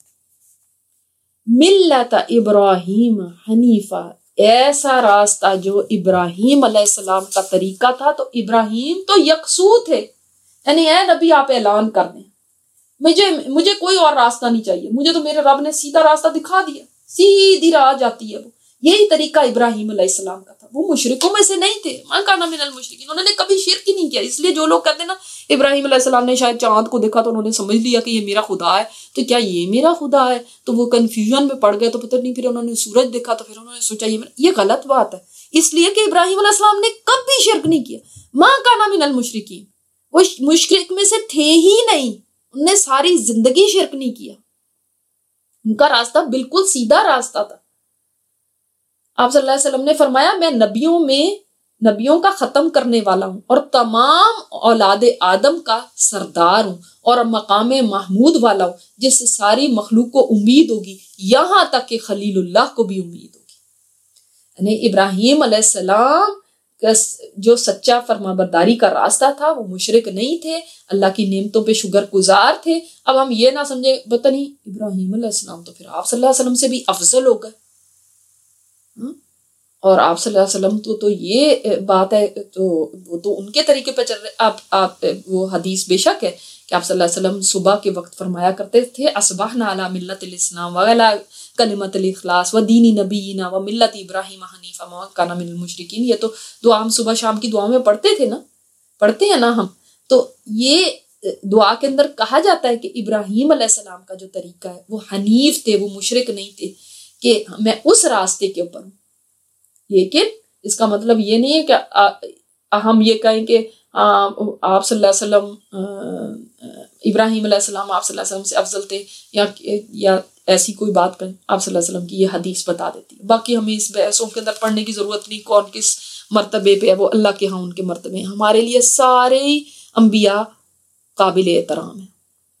मिल्लत इब्राहिम हनीफा, ऐसा रास्ता जो इब्राहिम अलैहिस्सलाम का तरीका था। तो इब्राहिम तो यकसू थे, यानी ए नबी आप ऐलान कर दें मुझे मुझे कोई और रास्ता नहीं चाहिए, मुझे तो मेरे रब ने सीधा रास्ता दिखा दिया, सीधी राह जाती है वो। यही तरीका इब्राहिम अलैहिस्सलाम का था। वो मुशरिकों में से नहीं थे, मा काना मिनल मुशरिकीन, उन्होंने कभी शिर्क ही नहीं किया। इसलिए जो लोग कहते हैं ना इब्राहिम अलैहिस्सलाम ने शायद चांद को देखा तो उन्होंने समझ लिया कि ये मेरा खुदा है, तो क्या ये मेरा खुदा है, तो वो कंफ्यूजन में पड़ गए। तो पता नहीं, फिर उन्होंने सूरज देखा तो फिर उन्होंने सोचा ये ये गलत बात है। इसलिए कि इब्राहिम अलैहिस्सलाम ने कभी शिर्क नहीं किया, मा काना मिनल मुशरिकीन, वो मुशरिक में से थे ही नहीं। उनने सारी जिंदगी शिर्क नहीं किया, उनका रास्ता बिल्कुल सीधा रास्ता था। आप सल्लल्लाहु अलैहि वसल्लम ने फरमाया मैं नबियों में नबियों का खत्म करने वाला हूं और तमाम औलाद आदम का सरदार हूं और मकाम महमूद वाला हूं, जिससे सारी मखलूक को उम्मीद होगी, यहां तक कि खलीलुल्लाह को भी उम्मीद होगी। यानी इब्राहिम अलैहिस्सलाम जो सच्चा फरमाबरदारी का रास्ता था, वो मुशरिक नहीं थे, अल्लाह की नेमतों पे शुगर गुजार थे। अब हम ये ना समझे पता नहीं इब्राहिम अलैहिस्सलाम तो फिर आप सल्लल्लाहु अलैहि वसल्लम से भी अफजल हो गए, और आप सल्लल्लाहु अलैहि वसल्लम तो तो ये बात है, तो वो तो उनके तरीके पे चल रहे। आप आप वो हदीस बेशक है कि आप सल्लल्लाहु अलैहि वसल्लम सुबह के वक्त फरमाया करते थे अस्बहना अला मिल्लतिल इस्लाम व अला कलिमतिल इखलास व दीनी नबीना व मिल्लत इब्राहिम हनीफा व काना मिनल मुशरिकीन। ये तो दुआ हम सुबह शाम की दुआ में पढ़ते थे ना, पढ़ते हैं ना हम। तो ये दुआ के अंदर कहा जाता है कि इब्राहिम अलैहिस्सलाम का जो तरीका है वो हनीफ थे, वो मुशरिक नहीं थे, कि मैं उस रास्ते के ऊपर हूँ। लेकिन इसका मतलब ये नहीं है कि आ, आ, हम ये कहें कि आप सल्लल्लाहु अलैहि वसल्लम इब्राहिम अलैहिस्सलाम आप सल्लल्लाहु अलैहि वसल्लम से अफजल थे, या या ऐसी कोई बात करें। आप सल्लल्लाहु अलैहि वसल्लम की ये हदीस बता देती है। बाकी हमें इस बहसों के अंदर पढ़ने की जरूरत नहीं, कौन किस मर्तबे पे है, वो अल्लाह के यहाँ उनके मर्तबे हैं। हमारे लिए सारे अंबिया काबिल एहतराम है।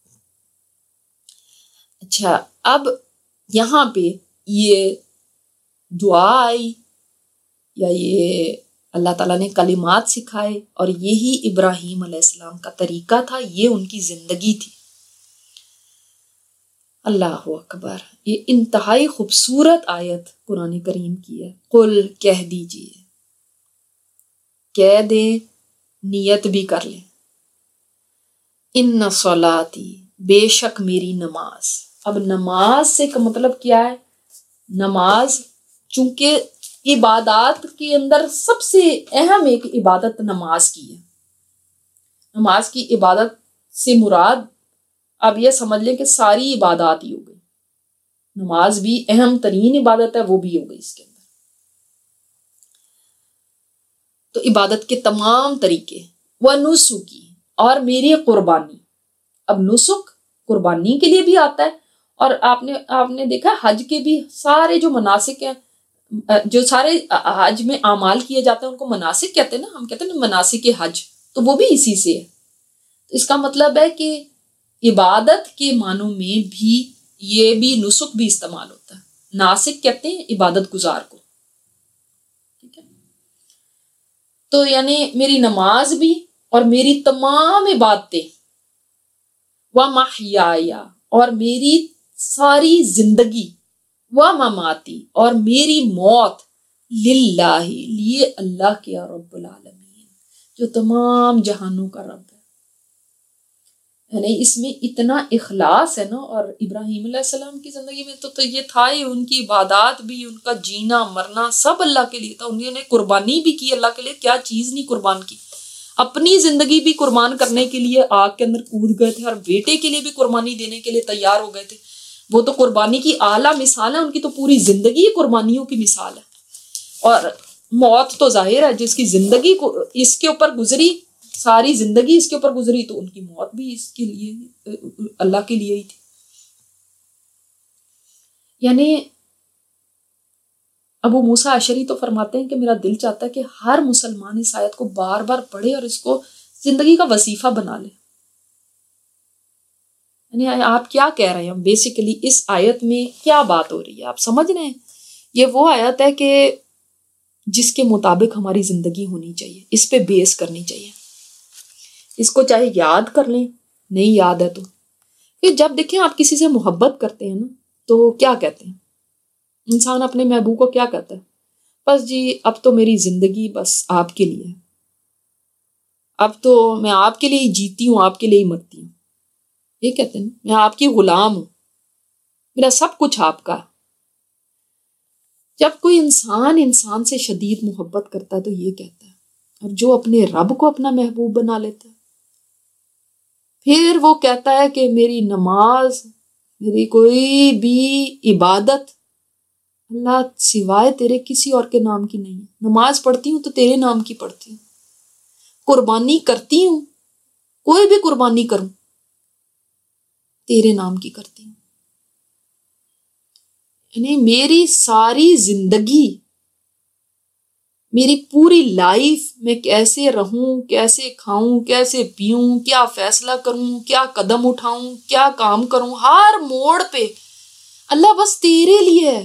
अच्छा, अब यहाँ पे ये दुआ आई या ये अल्लाह ताला ने कलिमात सिखाए, और यही इब्राहिम अलैहिस्सलाम का तरीका था, ये उनकी जिंदगी थी। अल्लाह अकबर। ये इंतहाई खूबसूरत आयत कुरान करीम की है। कुल कह दीजिए, कह दे, नियत भी कर ले, इन्ना सलाती, बेशक मेरी नमाज। अब नमाज से का मतलब क्या है? नमाज चूंकि इबादत के अंदर सबसे अहम एक इबादत नमाज की है, नमाज की इबादत से मुराद आप यह समझ लें कि सारी इबादत ही हो गई। नमाज भी अहम तरीन इबादत है, वो भी हो गई इसके अंदर। तो इबादत के तमाम तरीके, व नुसुकी, और मेरी कुर्बानी। अब नुसुक कुर्बानी के लिए भी आता है, और आपने आपने देखा हज के भी सारे जो मनासिक हैं, जो सारे हज में आमाल किए जाते हैं उनको मनासिक कहते हैं ना, हम कहते हैं ना मनासिक हज, तो वो भी इसी से है। तो इसका मतलब है कि इबादत के मानों में भी ये भी नुसुक भी इस्तेमाल होता है। नासिक कहते हैं इबादत गुजार को, ठीक है। तो यानी मेरी नमाज भी और मेरी तमाम इबादतें, व महयाया, और मेरी सारी जिंदगी, व ममाती, और मेरी मौत, लिल्लाही, लिए अल्लाह के रब्बुल आलमीन, जो तमाम जहानों का रब है। यानी इसमें इतना इखलास है ना। और इब्राहीम अलैहिस्सलाम की जिंदगी में तो, तो ये था ही, उनकी इबादत भी, उनका जीना मरना सब अल्लाह के लिए था। उन्होंने कुर्बानी भी की अल्लाह के लिए, क्या चीज नहीं कुर्बान की। अपनी जिंदगी भी कुर्बान करने के लिए आग के अंदर कूद गए थे, और बेटे के लिए भी कुर्बानी देने के लिए तैयार हो गए थे। वो तो कुर्बानी की आला मिसाल है, उनकी तो पूरी जिंदगी कुर्बानियों की मिसाल है। और मौत तो जाहिर है, जिसकी जिंदगी को इसके ऊपर गुजरी, सारी जिंदगी इसके ऊपर गुजरी, तो उनकी मौत भी इसके लिए, अल्लाह के लिए ही थी। यानी अबू मूसा अशरी तो फरमाते हैं कि मेरा दिल चाहता है कि हर मुसलमान इस आयत को बार बार पढ़े और इसको जिंदगी का वजीफा बना ले। यानी आप क्या कह रहे हैं, बेसिकली इस आयत में क्या बात हो रही है, आप समझ रहे हैं। ये वो आयत है कि जिसके मुताबिक हमारी जिंदगी होनी चाहिए, इस पे बेस करनी चाहिए। इसको चाहे याद कर लें, नहीं याद है तो फिर जब देखें आप किसी से मोहब्बत करते हैं ना, तो क्या कहते हैं इंसान अपने महबूब को, क्या कहता है, बस जी अब तो मेरी जिंदगी बस आपके लिए है, अब तो मैं आपके लिए ही जीती हूँ, आपके लिए ही मरती हूँ। ये कहते हैं ना, मैं आपकी गुलाम हूं, मेरा सब कुछ आपका है। जब कोई इंसान इंसान से शदीद मोहब्बत करता है तो ये कहता है। और जो अपने रब को अपना महबूब बना लेता है, फिर वो कहता है कि मेरी नमाज, मेरी कोई भी इबादत अल्लाह सिवाय तेरे किसी और के नाम की नहीं है। नमाज पढ़ती हूँ तो तेरे नाम की पढ़ती हूँ, कुर्बानी करती हूँ, कोई भी कुर्बानी करूं तेरे नाम की करती हूँ। यानी मेरी सारी जिंदगी, मेरी पूरी लाइफ में कैसे रहूं, कैसे खाऊं, कैसे पीऊं, क्या फैसला करूं, क्या कदम उठाऊं, क्या काम करूं, हर मोड़ पे अल्लाह बस तेरे लिए है।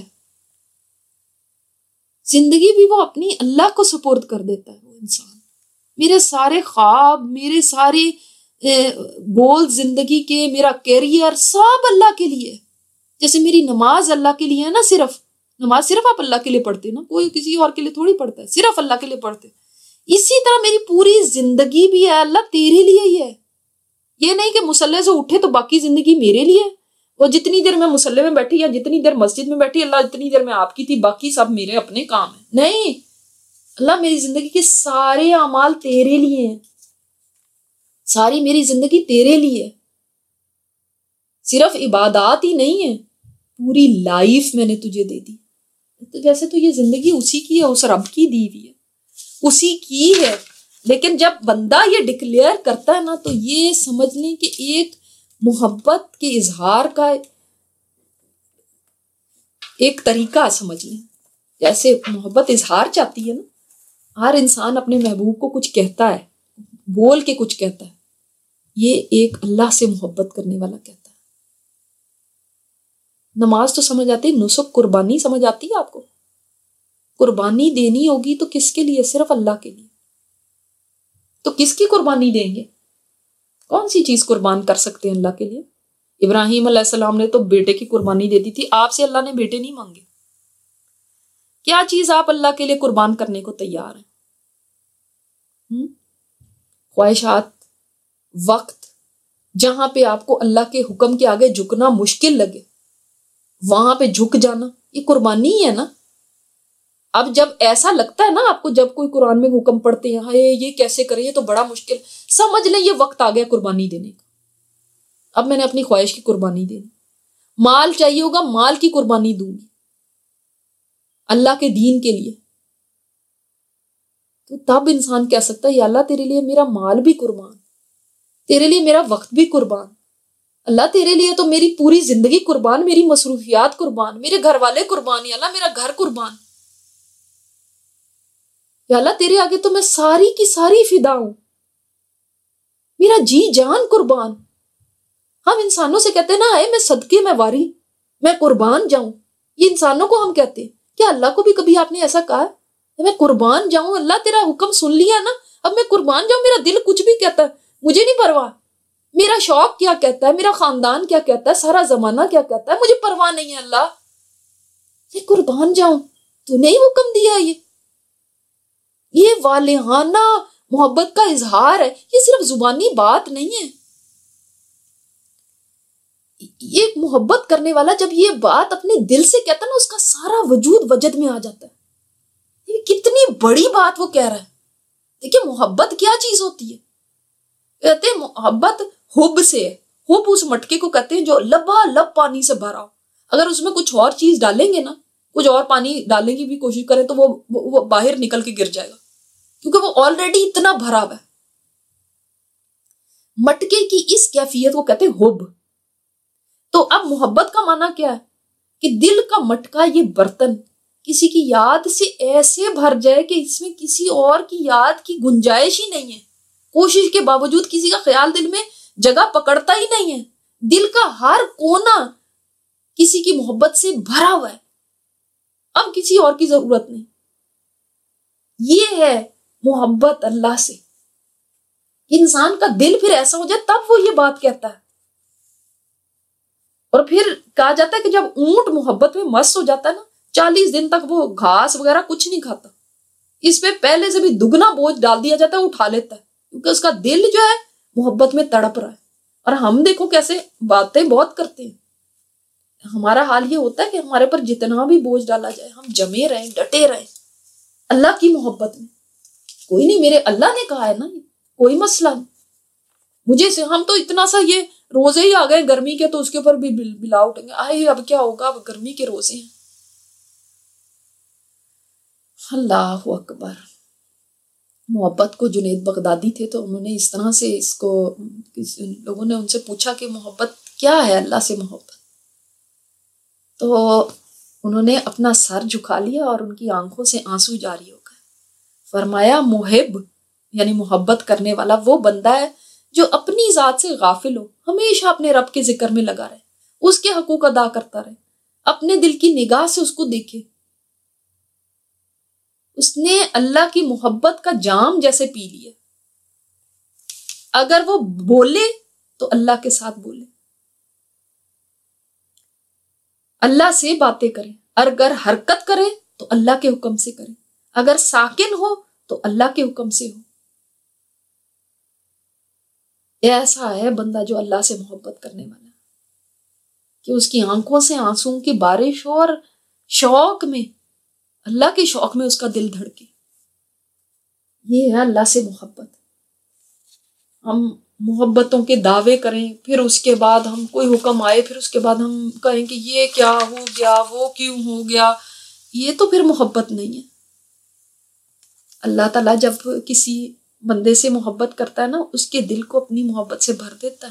जिंदगी भी वो अपनी अल्लाह को सपोर्ट कर देता है वो इंसान। मेरे सारे ख्वाब, मेरे सारे गोल जिंदगी के, मेरा कैरियर सब अल्लाह के लिए। जैसे मेरी नमाज अल्लाह के लिए है ना, सिर्फ नमाज सिर्फ आप अल्लाह के लिए पढ़ते ना, कोई किसी और के लिए थोड़ी पढ़ता है, सिर्फ अल्लाह के लिए पढ़ते। इसी तरह मेरी पूरी जिंदगी भी है अल्लाह तेरे लिए ही है। ये नहीं कि मुसल्ले से उठे तो बाकी जिंदगी मेरे लिए, और जितनी देर मैं मुसल्ले में बैठी या जितनी देर मस्जिद में बैठी अल्लाह इतनी देर में आपकी थी, बाकी सब मेरे अपने काम है। नहीं, अल्लाह मेरी जिंदगी के सारे अमाल तेरे लिए हैं, सारी मेरी जिंदगी तेरे लिए। सिर्फ इबादत ही नहीं है, पूरी लाइफ मैंने तुझे दे दी। तो वैसे तो ये जिंदगी उसी की है, उस रब की दी हुई है, उसी की है। लेकिन जब बंदा ये डिक्लेयर करता है ना, तो ये समझ लें कि एक मोहब्बत के इजहार का एक तरीका समझ लें। जैसे मोहब्बत इजहार चाहती है ना, हर इंसान अपने महबूब को कुछ कहता है, बोल के कुछ कहता है, ये एक अल्लाह से मोहब्बत करने वाला कहता है। नमाज तो समझ आती है, नुसुक कुर्बानी समझ आती है आपको। कुर्बानी देनी होगी तो किसके लिए? सिर्फ अल्लाह के लिए। तो किसकी कुर्बानी देंगे? कौन सी चीज कुर्बान कर सकते हैं अल्लाह के लिए? इब्राहिम अलैहिस्सलाम ने तो बेटे की कुर्बानी दे दी थी, आपसे अल्लाह ने बेटे नहीं मांगे। क्या चीज आप अल्लाह के लिए कुर्बान करने को तैयार हैं? ख्वाहिशात, वक्त, जहां पे आपको अल्लाह के हुक्म के आगे झुकना मुश्किल लगे, वहां पे झुक जाना, ये कुर्बानी ही है ना। अब जब ऐसा लगता है ना आपको, जब कोई कुरान में हुक्म पढ़ते हैं, हाय ये कैसे करें, ये तो बड़ा मुश्किल, समझ लें ये वक्त आ गया कुर्बानी देने का। अब मैंने अपनी ख्वाहिश की कुर्बानी देनी, माल चाहिए होगा माल की कुर्बानी दूंगी अल्लाह के दीन के लिए। तो तब इंसान कह सकता है या अल्लाह तेरे लिए मेरा माल भी कुर्बान, तेरे लिए मेरा वक्त भी कुर्बान, अल्लाह तेरे लिए तो मेरी पूरी जिंदगी कुर्बान, मेरी मसरूफियात कुर्बान, मेरे घर वाले कुर्बान, या अल्लाह मेरा घर कुर्बान, या अल्लाह तेरे आगे तो मैं सारी की सारी फिदा हूं, मेरा जी जान कुर्बान। हम इंसानों से कहते हैं ना, आए मैं सदके में वारी, मैं कुर्बान जाऊं, ये इंसानों को हम कहते हैं। क्या अल्लाह को भी कभी आपने ऐसा कहा है मैं कुर्बान जाऊं, अल्लाह तेरा हुक्म सुन लिया ना, अब मैं कुर्बान जाऊं, मेरा दिल कुछ भी कहता है मुझे नहीं परवाह, मेरा शौक क्या कहता है, मेरा खानदान क्या कहता है, सारा जमाना क्या कहता है, मुझे परवाह नहीं है अल्लाह, मैं कुर्बान जाऊं, तूने ही हुक्म दिया है। ये ये वालिहाना मोहब्बत का इजहार है, ये सिर्फ जुबानी बात नहीं है। ये मोहब्बत करने वाला जब ये बात अपने दिल से कहता है ना, उसका सारा वजूद वजद में आ जाता है। ये कितनी बड़ी बात वो कह रहा है। देखिए मोहब्बत क्या चीज होती है, कहते हैं मोहब्बत हुब से है। हुब उस मटके को कहते हैं जो लबालब पानी से भरा हो, अगर उसमें कुछ और चीज डालेंगे ना, कुछ और पानी डालने की भी कोशिश करें तो वो वो, वो बाहर निकल के गिर जाएगा, क्योंकि वो ऑलरेडी इतना भरा हुआ है। मटके की इस कैफियत को कहते हैं हुब। तो अब मोहब्बत का माना क्या है कि दिल का मटका, ये बर्तन किसी की याद से ऐसे भर जाए कि इसमें किसी और की याद की गुंजाइश ही नहीं है, कोशिश के बावजूद किसी का ख्याल दिल में जगह पकड़ता ही नहीं है, दिल का हर कोना किसी की मोहब्बत से भरा हुआ है, अब किसी और की जरूरत नहीं। ये है मोहब्बत अल्लाह से। इंसान का दिल फिर ऐसा हो जाए तब वो ये बात कहता है। और फिर कहा जाता है कि जब ऊंट मोहब्बत में मस्त हो जाता है ना, चालीस दिन तक वो घास वगैरह कुछ नहीं खाता, इस पे पहले से भी दुगना बोझ डाल दिया जाता है, उठा लेता है, क्योंकि उसका दिल जो है मोहब्बत में तड़प रहा है। और हम देखो कैसे बातें बहुत करते हैं, हमारा हाल ये होता है कि हमारे पर जितना भी बोझ डाला जाए हम जमे रहें, डटे रहें अल्लाह की मोहब्बत में। कोई नहीं, मेरे अल्लाह ने कहा है ना, कोई मसला नहीं मुझे से। हम तो इतना सा ये रोजे ही आ गए गर्मी के, तो उसके ऊपर भी बिल, बिला उठेंगे, आए अब क्या होगा, अब गर्मी के रोजे हैं। अल्लाह अकबर। मोहब्बत को जुनैद बगदादी थे, तो उन्होंने इस तरह से इसको, लोगों ने उनसे पूछा कि मोहब्बत क्या है, अल्लाह से मोहब्बत, तो उन्होंने अपना सर झुका लिया और उनकी आंखों से आंसू जारी हो गए। फरमाया मुहिब यानी मोहब्बत करने वाला वो बंदा है जो अपनी जात से गाफिल हो, हमेशा अपने रब के जिक्र में लगा रहे, उसके हकूक अदा करता रहे, अपने दिल की निगाह से उसको देखे, उसने अल्लाह की मोहब्बत का जाम जैसे पी लिया। अगर वो बोले तो अल्लाह के साथ बोले, अल्लाह से बातें करे, अगर हरकत करे तो अल्लाह के हुक्म से करे, अगर साकिन हो तो अल्लाह के हुक्म से हो। ऐसा है बंदा जो अल्लाह से मोहब्बत करने वाला, कि उसकी आंखों से आंसुओं की बारिश हो और शौक में, अल्लाह के शौक में उसका दिल धड़के। ये है अल्लाह से मोहब्बत। हम मोहब्बतों के दावे करें, फिर उसके बाद हम कोई हुक्म आए, फिर उसके बाद हम कहें कि ये क्या हो गया, वो क्यों हो गया, ये तो फिर मोहब्बत नहीं है। अल्लाह ताला जब किसी बंदे से मोहब्बत करता है ना, उसके दिल को अपनी मोहब्बत से भर देता है।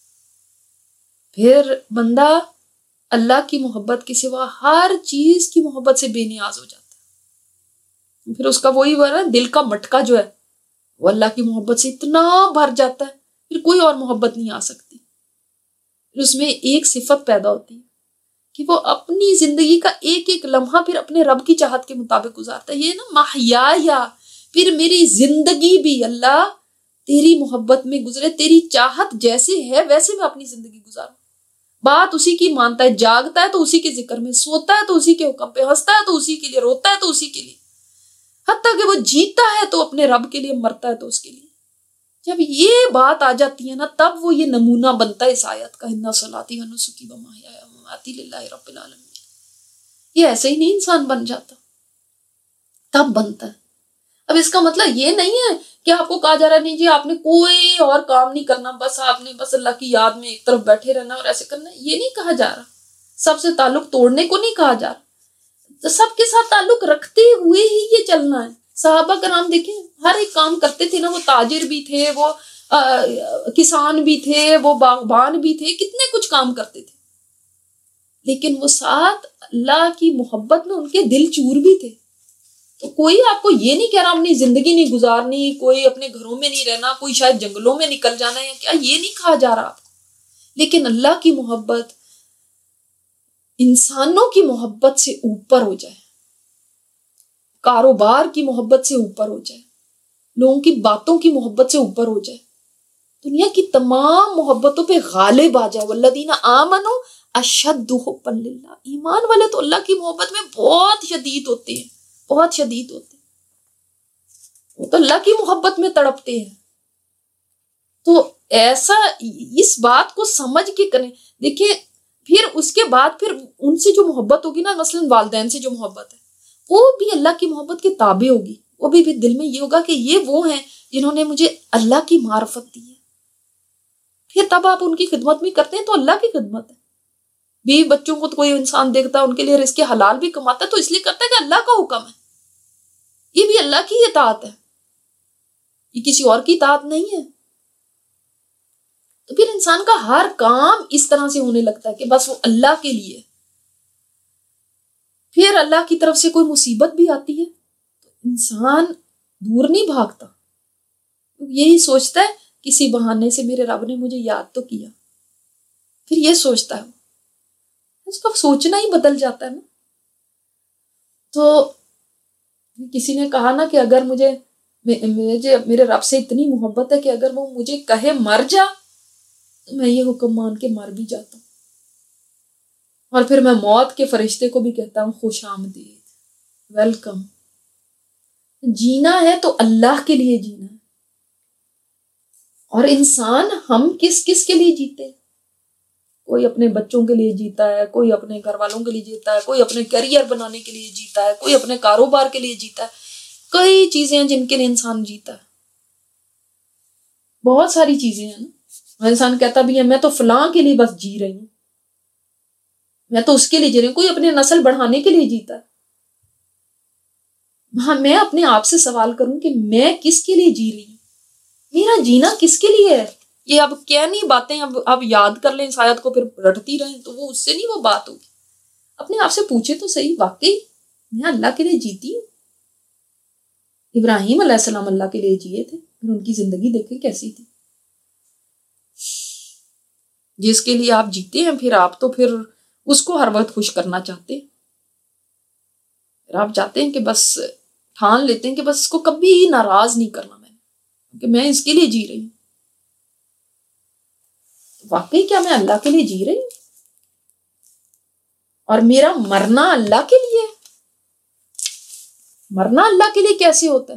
फिर बंदा अल्लाह की मोहब्बत के सिवा हर चीज की मोहब्बत से बेनियाज हो जाता है। फिर उसका वही वाला दिल का मटका जो है वो अल्लाह की मोहब्बत से इतना भर जाता है, फिर कोई और मोहब्बत नहीं आ सकती। फिर उसमें एक सिफत पैदा होती है कि वो अपनी जिंदगी का एक एक लम्हा फिर अपने रब की चाहत के मुताबिक गुजारता है। ये ना महयाया, फिर मेरी जिंदगी भी अल्लाह तेरी मोहब्बत में गुजरे, तेरी चाहत जैसे है वैसे मैं अपनी जिंदगी गुजारूं। बात उसी की मानता है, जागता है तो उसी के जिक्र में, सोता है तो उसी के हुक्म पे, हंसता है तो उसी के लिए, रोता है तो उसी के लिए, हत्ता कि वो जीता है तो अपने रब के लिए, मरता है तो उसके लिए। जब ये बात आ जाती है ना, तब वो ये नमूना बनता है इस आयत का, इन्ना सलाती व नुसुकी व महयाया व ममाती लिल्लाहि रब्बिल आलमीन। ये ऐसे ही नहीं इंसान बन जाता। तब बनता है। अब इसका मतलब ये नहीं है कि आपको कहा जा रहा नहीं जी आपने कोई और काम नहीं करना, बस आपने बस अल्लाह की याद में एक तरफ बैठे रहना और ऐसे करना, ये नहीं कहा जा रहा। सबसे ताल्लुक तोड़ने को नहीं कहा जा रहा, तो सबके साथ ताल्लुक रखते हुए ही ये चलना है। सहाबा कराम देखें हर एक काम करते थे ना, वो ताजिर भी थे, वो आ, किसान भी थे, वो बागबान भी थे, कितने कुछ काम करते थे, लेकिन वो साथ अल्लाह की मोहब्बत में उनके दिल चूर भी थे। तो कोई आपको ये नहीं कह रहा अपनी जिंदगी नहीं गुजारनी, कोई अपने घरों में नहीं रहना, कोई शायद जंगलों में निकल जाना है क्या, ये नहीं कहा जा रहा आपको। लेकिन अल्लाह की मोहब्बत इंसानों की मोहब्बत से ऊपर हो जाए, कारोबार की मोहब्बत से ऊपर हो जाए, लोगों की बातों की मोहब्बत से ऊपर हो जाए, दुनिया की तमाम मोहब्बतों पे गालिब आ जाए। वल्लदीना आमनु अशद्दु हुब्बन लिल्लाह, ईमान वाले तो अल्लाह की मोहब्बत में बहुत शदीद होते हैं, बहुत शदीद होते हैं, वो तो अल्लाह की मोहब्बत में तड़पते हैं। तो ऐसा इस बात को समझ के करें। देखिए फिर उसके बाद फिर उनसे जो मोहब्बत होगी ना, मसलन वालिदैन से जो मोहब्बत है वो भी अल्लाह की मोहब्बत के ताबे होगी। वो भी, भी दिल में ये होगा कि ये वो हैं जिन्होंने मुझे अल्लाह की मार्फत दी है। फिर तब आप उनकी खिदमत भी करते हैं तो अल्लाह की खिदमत है। बीवी बच्चों को तो कोई इंसान देखता है, उनके लिए रिज़्क़ हलाल भी कमाता है तो इसलिए करता है कि अल्लाह का हुक्म है, ये भी अल्लाह की इताअत है, ये किसी और की इताअत नहीं है। तो फिर इंसान का हर काम इस तरह से होने लगता है कि बस वो अल्लाह के लिए। फिर अल्लाह की तरफ से कोई मुसीबत भी आती है तो इंसान दूर नहीं भागता, यही सोचता है किसी बहाने से मेरे रब ने मुझे याद तो किया, फिर ये सोचता है, उसका सोचना ही बदल जाता है ना। तो किसी ने कहा ना कि अगर मुझे मुझे मेरे रब से इतनी मोहब्बत है कि अगर वो मुझे कहे मर जा तो मैं ये हुक्म मान के मर भी जाता हूँ, और फिर मैं मौत के फरिश्ते को भी कहता हूँ खुश आमदीद, वेलकम। जीना है तो अल्लाह के लिए जीना है। और इंसान हम किस किस के लिए जीते, कोई अपने बच्चों के लिए जीता है, कोई अपने घर वालों के लिए जीता है, कोई अपने करियर बनाने के लिए जीता है, कोई अपने कारोबार के लिए जीता है। कई चीजें हैं जिनके लिए इंसान जीता है, बहुत सारी चीजें हैं ना। इंसान कहता भी है मैं तो फलां के लिए बस जी रही हूं, मैं तो उसके लिए जी रही हूं। कोई अपने नस्ल बढ़ाने के लिए जीता है। हाँ, मैं अपने आप से सवाल करूं कि मैं किसके लिए जी रही हूं, मेरा जीना किसके लिए है। ये अब क्या नहीं बातें अब अब याद कर लें शायद को फिर रटती रहें तो वो उससे नहीं वो बात होगी। अपने आप से पूछे तो सही, वाकई मैं अल्लाह के लिए जीती हूँ। इब्राहिम अलैहिस्सलाम अल्लाह के लिए जिए थे, फिर उनकी जिंदगी देखें कैसी थी। जिसके लिए आप जीते हैं फिर आप तो फिर उसको हर वक्त खुश करना चाहते हैं। फिर आप चाहते हैं कि बस ठान लेते हैं कि बस इसको कभी नाराज नहीं करना मैंने, क्योंकि मैं इसके लिए जी रही हूँ। वाकई क्या मैं अल्लाह के लिए जी रही हूँ, और मेरा मरना अल्लाह के लिए। मरना अल्लाह के लिए कैसे होता है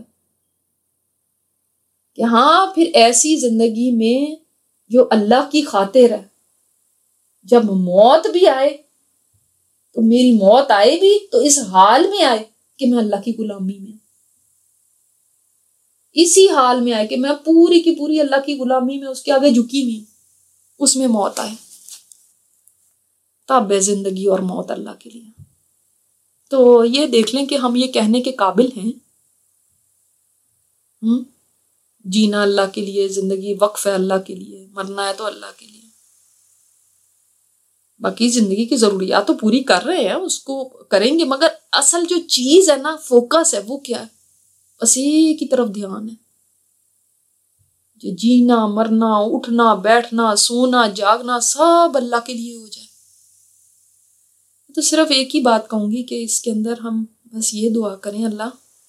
कि हाँ फिर ऐसी जिंदगी में जो अल्लाह की खातिर है, जब मौत भी आए तो मेरी मौत आए भी तो इस हाल में आए कि मैं अल्लाह की गुलामी में, इसी हाल में आए कि मैं पूरी की पूरी अल्लाह की गुलामी में उसके आगे झुकी हुई, उसमें मौत आए। तब है जिंदगी और मौत अल्लाह के लिए। तो ये देख लें कि हम ये कहने के काबिल हैं, हम्म जीना अल्लाह के लिए, जिंदगी वक्फ है अल्लाह के लिए, मरना है तो अल्लाह के लिए। बाकी जिंदगी की जरूरियात तो पूरी कर रहे हैं, उसको करेंगे, मगर असल जो चीज है ना, फोकस है, वो क्या है, बस एक ही तरफ ध्यान है। जो जीना मरना उठना बैठना सोना जागना सब अल्लाह के लिए हो जाए। तो सिर्फ एक ही बात कहूंगी कि इसके अंदर हम बस ये दुआ करें, अल्लाह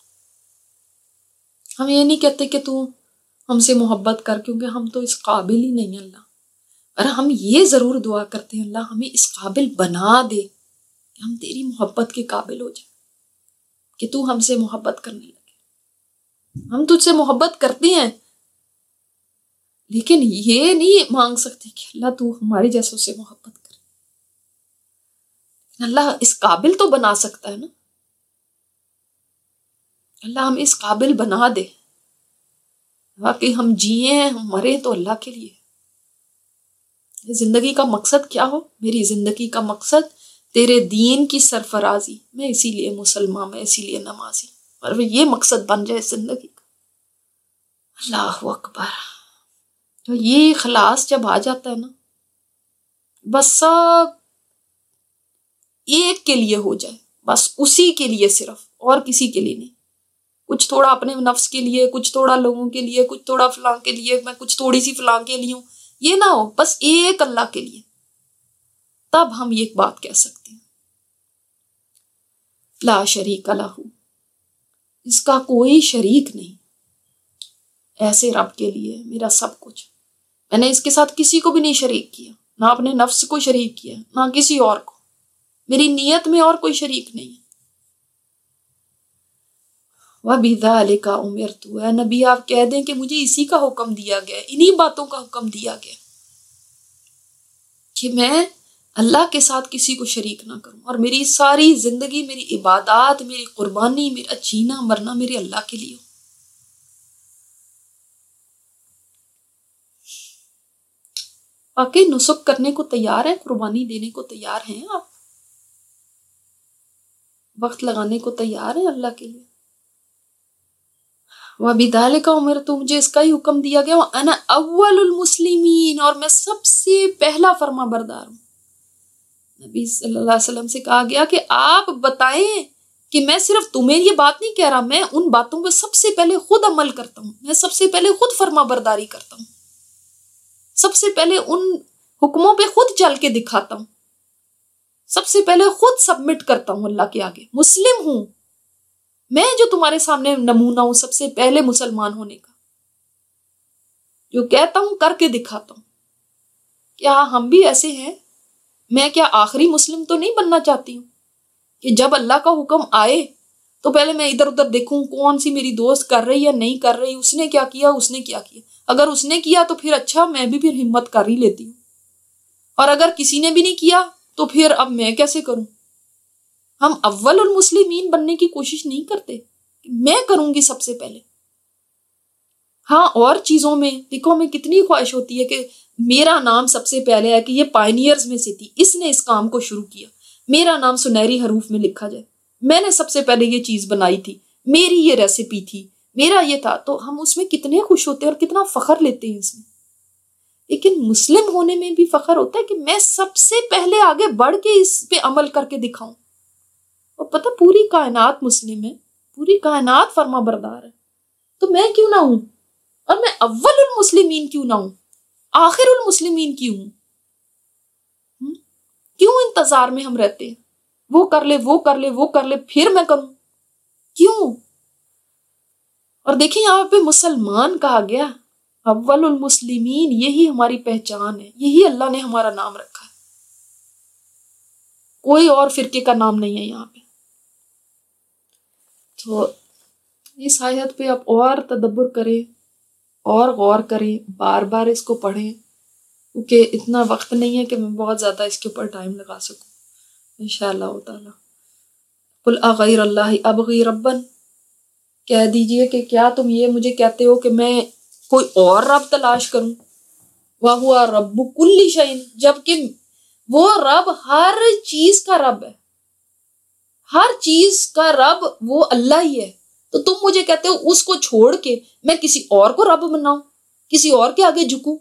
हम ये नहीं कहते कि तू हमसे मोहब्बत कर, क्योंकि हम तो इस काबिल ही नहीं है अल्लाह। और हम ये जरूर दुआ करते हैं अल्लाह हमें इस काबिल बना दे कि हम तेरी मोहब्बत के काबिल हो जाए, कि तू हमसे मोहब्बत करने लगे। हम तुझसे मोहब्बत करते हैं लेकिन ये नहीं मांग सकते कि अल्लाह तू हमारे जैसों से मोहब्बत करे। अल्लाह इस काबिल तो बना सकता है ना। अल्लाह हमें इस काबिल बना दे कि हम जिए हम मरे तो अल्लाह के लिए। जिंदगी का मकसद क्या हो? मेरी जिंदगी का मकसद तेरे दीन की सरफराजी, मैं इसीलिए मुसलमान, मैं इसीलिए नमाजी, और ये मकसद बन जाए जिंदगी का। अल्लाह अकबर। तो ये इखलास जब आ जाता है ना, बस सब एक के लिए हो जाए, बस उसी के लिए सिर्फ, और किसी के लिए नहीं। कुछ थोड़ा अपने नफ्स के लिए, कुछ थोड़ा लोगों के लिए, कुछ थोड़ा फलां के लिए, मैं कुछ थोड़ी सी फलां के लिए हूं, ये ना हो, बस एक अल्लाह के लिए। तब हम ये बात कह सकते हैं, ला शरीक लहू, इसका कोई शरीक नहीं। ऐसे रब के लिए मेरा सब कुछ, मैंने इसके साथ किसी को भी नहीं शरीक किया, ना अपने नफ्स को शरीक किया, ना किसी और को, मेरी नियत में और कोई शरीक नहीं है। वह बिज़ालिका उमिरतु, है नबी आप कह दें कि मुझे इसी का हुक्म दिया गया, इन्हीं बातों का हुक्म दिया गया कि मैं अल्लाह के साथ किसी को शरीक ना करूं, और मेरी सारी जिंदगी, मेरी इबादत, मेरी कुर्बानी, मेरा जीना मरना मेरे अल्लाह के लिए हो। वाकई नुसुक करने को तैयार है, कुर्बानी देने को तैयार हैं आप, वक्त लगाने को तैयार है अल्लाह के लिए। वह बिदालिका उम्र, तो मुझे इसका ही हुक्म दिया गया, अना अव्वलुल मुस्लिमीन, और मैं सबसे पहला फर्मा बरदार हूँ। नबी सल्लल्लाहु अलैहि वसल्लम से कहा गया कि आप बताएं कि मैं सिर्फ तुम्हें ये बात नहीं कह रहा, मैं उन बातों पे सबसे पहले खुद अमल करता हूँ, मैं सबसे पहले खुद फर्मा बरदारी करता हूँ, सबसे पहले उन हुक्मों पे खुद चल के दिखाता हूँ, सबसे पहले खुद सबमिट करता हूँ अल्लाह के आगे, मुस्लिम हूं मैं, जो तुम्हारे सामने नमूना हूं सबसे पहले मुसलमान होने का, जो कहता हूं करके दिखाता हूं। क्या हम भी ऐसे हैं? मैं क्या आखिरी मुस्लिम तो नहीं बनना चाहती हूँ कि जब अल्लाह का हुक्म आए तो पहले मैं इधर उधर देखूं कौन सी मेरी दोस्त कर रही या नहीं कर रही, उसने क्या किया, उसने क्या किया, अगर उसने किया तो फिर अच्छा, मैं भी फिर हिम्मत कर ही लेती हूँ, और अगर किसी ने भी नहीं किया तो फिर अब मैं कैसे करूं। हम अव्वलुल मुस्लिमीन बनने की कोशिश नहीं करते, मैं करूंगी सबसे पहले। हाँ, और चीजों में देखो हमें कितनी ख्वाहिश होती है कि मेरा नाम सबसे पहले है, कि ये पायनियर्स में से थी, इसने इस काम को शुरू किया, मेरा नाम सुनहरी हरूफ में लिखा जाए, मैंने सबसे पहले ये चीज बनाई थी, मेरी ये रेसिपी थी, मेरा ये था, तो हम उसमें कितने खुश होते हैं और कितना फख्र लेते हैं इसमें। लेकिन मुस्लिम होने में भी फख्र होता है कि मैं सबसे पहले आगे बढ़ के इस पे अमल करके दिखाऊं। और पता, पूरी कायनात मुस्लिम है, पूरी कायनात फर्मा बरदार है, तो मैं क्यों ना हूं, और मैं अव्वलुल मुस्लिमीन क्यों ना हूं, आखिरुल मुस्लिमीन क्यों हूं? क्यों इंतजार में हम रहते हैं, वो कर ले वो कर ले वो कर ले फिर मैं करूं, क्यों? और देखिए यहाँ पे मुसलमान कहा गया, अव्वलुल मुस्लिमीन, यही हमारी पहचान है, यही अल्लाह ने हमारा नाम रखा है, कोई और फिरके का नाम नहीं है यहाँ पे। तो इस आयत पे आप और तदब्बर करें और गौर करें, बार बार इसको पढ़ें, क्योंकि इतना वक्त नहीं है कि मैं बहुत ज़्यादा इसके ऊपर टाइम लगा सकूं। इंशाअल्लाह ताला कुल अगैर अल्लाह अबगी रब्बन, कह दीजिए कि क्या तुम ये मुझे कहते हो कि मैं कोई और रब तलाश करूं, वह हुआ रब्बु कुल्ली शैइन, जबकि वो रब हर चीज का रब है, हर चीज का रब वो अल्लाह ही है। तो तुम मुझे कहते हो उसको छोड़ के मैं किसी और को रब बनाऊं, किसी और के आगे झुकूं,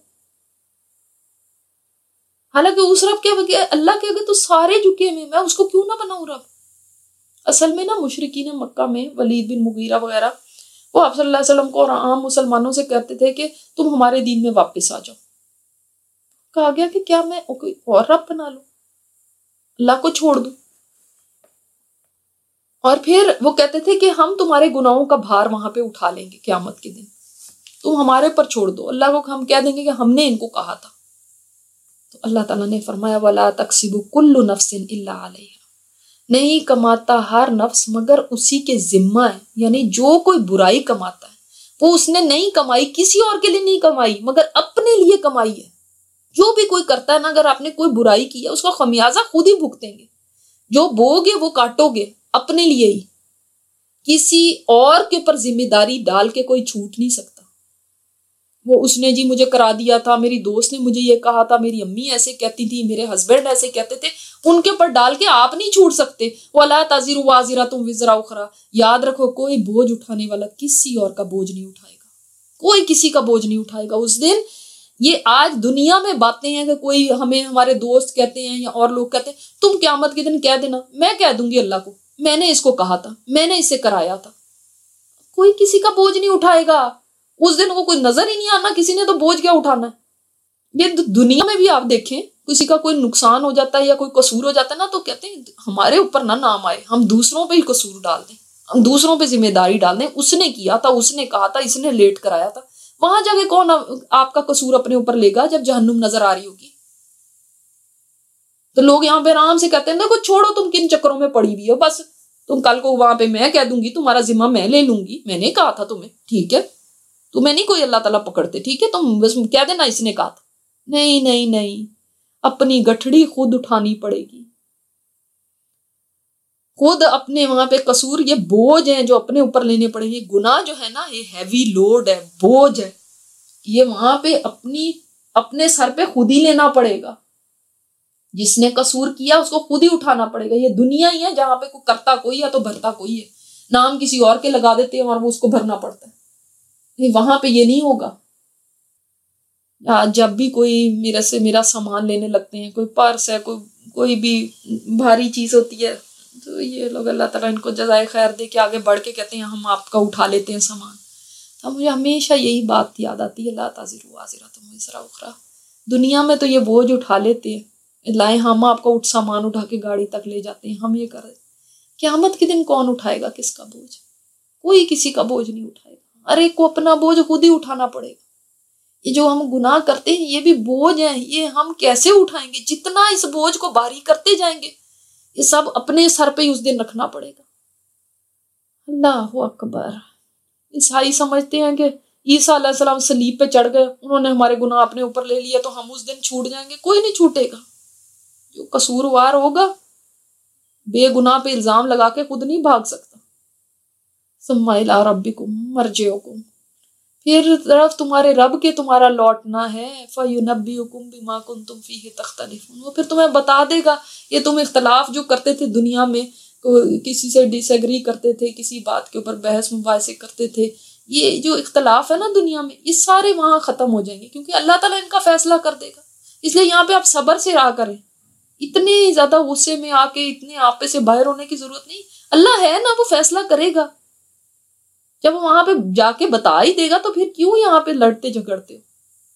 हालांकि उस रब के आगे, अल्लाह के आगे तो सारे झुके हुए, मैं उसको क्यों ना बनाऊं रब। असल में ना मुशरिकीन मक्का में वलीद बिन मुगीरा वगैरह वो आप सल्लल्लाहु अलैहि वसल्लम को और आम मुसलमानों से कहते थे कि तुम हमारे दीन में वापस आ जाओ। कहा गया कि क्या मैं कोई और रब बना लूं, अल्लाह को छोड़ दूं। और फिर वो कहते थे कि हम तुम्हारे गुनाहों का भार वहां पे उठा लेंगे क़यामत के दिन, तुम हमारे ऊपर छोड़ दो, अल्लाह को हम कह देंगे कि हमने इनको कहा था। तो अल्लाह ताला ने फरमाया वला तक्सिबु कुल्लु नफ्सिन इल्ला अलैहा, नहीं कमाता हर नफ्स मगर उसी के जिम्मा है, यानी जो कोई बुराई कमाता है वो उसने नहीं कमाई, किसी और के लिए नहीं कमाई मगर अपने लिए कमाई है। जो भी कोई करता है ना, अगर आपने कोई बुराई की है उसका खमियाजा खुद ही भुगतेंगे, जो बोगे वो काटोगे अपने लिए ही, किसी और के ऊपर जिम्मेदारी डाल के कोई छूट नहीं सकता। वो उसने जी मुझे करा दिया था, मेरी दोस्त ने मुझे ये कहा था, मेरी अम्मी ऐसे कहती थी, मेरे हस्बैंड ऐसे कहते थे, उनके ऊपर डाल के आप नहीं छूट सकते। वला ताजिरु वाजिरा तुम विजरा उखरा। याद रखो, कोई बोझ उठाने वाला किसी और का बोझ नहीं उठाएगा, कोई किसी का बोझ नहीं उठाएगा उस दिन। ये आज दुनिया में बातें हैं कि कोई हमें, हमारे दोस्त कहते हैं या और लोग कहते हैं, तुम क़यामत के दिन कह देना, मैं कह दूंगी अल्लाह को, मैंने इसको कहा था, मैंने इससे कराया था। कोई किसी का बोझ नहीं उठाएगा उस दिन। वो कोई नजर ही नहीं आना किसी ने, तो बोझ क्या उठाना है। ये दुनिया में भी आप देखें, किसी का कोई नुकसान हो जाता है या कोई कसूर हो जाता है ना, तो कहते हैं हमारे ऊपर ना नाम आए, हम दूसरों पे ही कसूर डाल दें, हम दूसरों पे जिम्मेदारी डाल दें। उसने किया था, उसने कहा था, इसने लेट कराया था। वहां जाके कौन आपका कसूर अपने ऊपर लेगा जब जहन्नुम नजर आ रही होगी। तो लोग यहाँ पे आराम से कहते हैं देखो छोड़ो, तुम किन चक्करों में पड़ी हुई हो, बस तुम कल को वहां पे मैं कह दूंगी, तुम्हारा जिम्मा मैं ले लूंगी, मैंने कहा था तुम्हें, ठीक है, तुम्हें नहीं कोई अल्लाह ताला पकड़ते, ठीक है, तुम बस कह देना इसने कहा था। नहीं नहीं नहीं, अपनी गठड़ी खुद उठानी पड़ेगी, खुद अपने वहां पे कसूर, ये बोझ है जो अपने ऊपर लेने पड़ेंगे। गुनाह जो है ना, ये हैवी लोड है, बोझ है, ये वहां पे अपनी अपने सर पे खुद ही लेना पड़ेगा। जिसने कसूर किया उसको खुद ही उठाना पड़ेगा। ये दुनिया ही है जहां पे कोई करता कोई है तो भरता कोई है, नाम किसी और के लगा देते हैं और वो उसको भरना पड़ता है। नहीं, वहां पे ये नहीं होगा। जब भी कोई मेरे से मेरा सामान लेने लगते हैं, कोई पर्स है, कोई कोई भी भारी चीज होती है, तो ये लोग अल्लाह ताला इनको जज़ाए खैर दे के आगे बढ़ के कहते हैं हम आपका उठा लेते हैं सामान। तो मुझे हमेशा यही बात याद आती है, ला ताज़िरु वाज़िरतुम विज़रा उख़रा। दुनिया में तो ये बोझ उठा लेते हैं, लाए हम आपका उठ सामान उठा के गाड़ी तक ले जाते हैं, हम ये कर रहे। क़यामत के दिन कौन उठाएगा किसका बोझ? कोई किसी का बोझ नहीं उठाएगा। अरे को अपना बोझ खुद ही उठाना पड़ेगा। ये जो हम गुनाह करते हैं ये भी बोझ है, ये हम कैसे उठाएंगे? जितना इस बोझ को भारी करते जाएंगे ये सब अपने सर पे उस दिन रखना पड़ेगा। अल्लाहु अकबर। ईसाई समझते हैं कि ईसा अलैहिस्सलाम सलीब पे चढ़ गए, उन्होंने हमारे गुनाह अपने ऊपर ले लिए तो हम उस दिन छूट जाएंगे। कोई नहीं छूटेगा। जो कसूरवार होगा बेगुनाह पे इल्जाम लगा के खुद नहीं भाग सकता। सुम्मा इला रब्बिकुम मरजिउकुम, फिर तरफ तुम्हारे रब के तुम्हारा लौटना है। फयुनब्बिउकुम बिमा कुंतुम फीहि तख्तलिफून, वो फिर तुम्हें बता देगा। ये तुम इख्तलाफ जो करते थे दुनिया में, किसी से डिसएग्री करते थे, किसी बात के ऊपर बहस मुबाहिसे करते थे, ये जो इख्तलाफ है ना दुनिया में, ये सारे वहां खत्म हो जाएंगे क्योंकि अल्लाह ताला इनका फैसला कर देगा। इसलिए यहाँ पे आप सब्र से रहा करें। इतने ज्यादा गुस्से में आके इतने आपे से बाहर होने की जरूरत नहीं। अल्लाह है ना, वो फैसला करेगा। जब वहां पे जाके बता ही देगा तो फिर क्यों यहाँ पे लड़ते झगड़ते हो?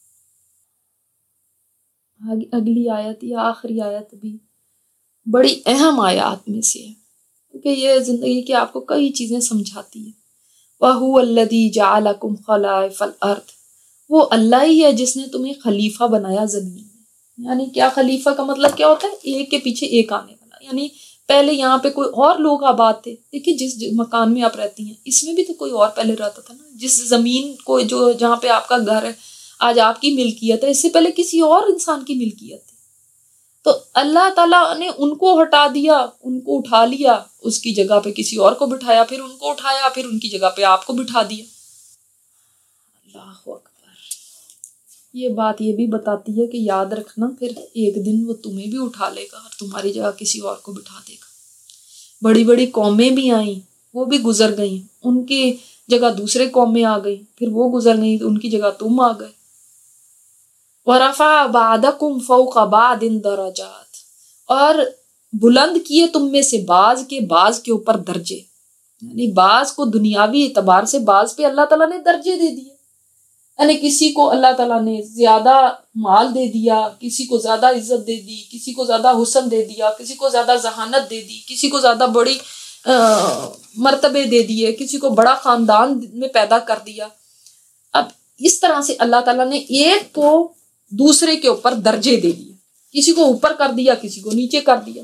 अगली आयत या आखिरी आयत भी बड़ी अहम आयत में से है क्योंकि ये जिंदगी की आपको कई चीजें समझाती है। वहु अल्लज़ी जअलकुम खलाइफल अर्द, वो अल्लाह ही है जिसने तुम्हें खलीफा बनाया जमीन में। यानी क्या खलीफा का मतलब क्या होता है? एक के पीछे एक आने वाला। यानी पहले यहाँ पे कोई और लोग आबाद थे। देखिए जिस मकान में आप रहती हैं इसमें भी तो कोई और पहले रहता था ना। जिस जमीन को जो जहाँ पे आपका घर है आज आपकी मिल्कियत है, इससे पहले किसी और इंसान की मिल्कियत थी। तो अल्लाह ताला ने उनको हटा दिया, उनको उठा लिया, उसकी जगह पे किसी और को बिठाया, फिर उनको उठाया, फिर उनकी जगह पे आपको बिठा दिया। अल्लाहु अकबर। ये बात ये भी बताती है कि याद रखना फिर एक दिन वो तुम्हें भी उठा लेगा और तुम्हारी जगह किसी और को बिठा देगा। बड़ी बड़ी कौमें भी आई, वो भी गुजर गई, उनकी जगह दूसरे कौमें आ गई, फिर वो गुजर गई तो उनकी जगह तुम आ गए। वरफा बादकुम फौका बादिन दरजात, और बुलंद किए तुम में से बाज के बाज के ऊपर दर्जे। यानी बाज को दुनियावी एतबार से बाज पे अल्लाह ताला ने दर्जे दे दिए। यानी किसी को अल्लाह ताला ने ज्यादा माल दे दिया, किसी को ज्यादा इज्जत दे दी, किसी को ज्यादा हुस्न दे दिया, किसी को ज्यादा जहानत दे दी, किसी को ज्यादा बड़ी आ, मर्तबे दे दिए, किसी को बड़ा खानदान में पैदा कर दिया। अब इस तरह से अल्लाह ताला ने एक को दूसरे के ऊपर दर्जे दे दिए, किसी को ऊपर कर दिया, किसी को नीचे कर दिया।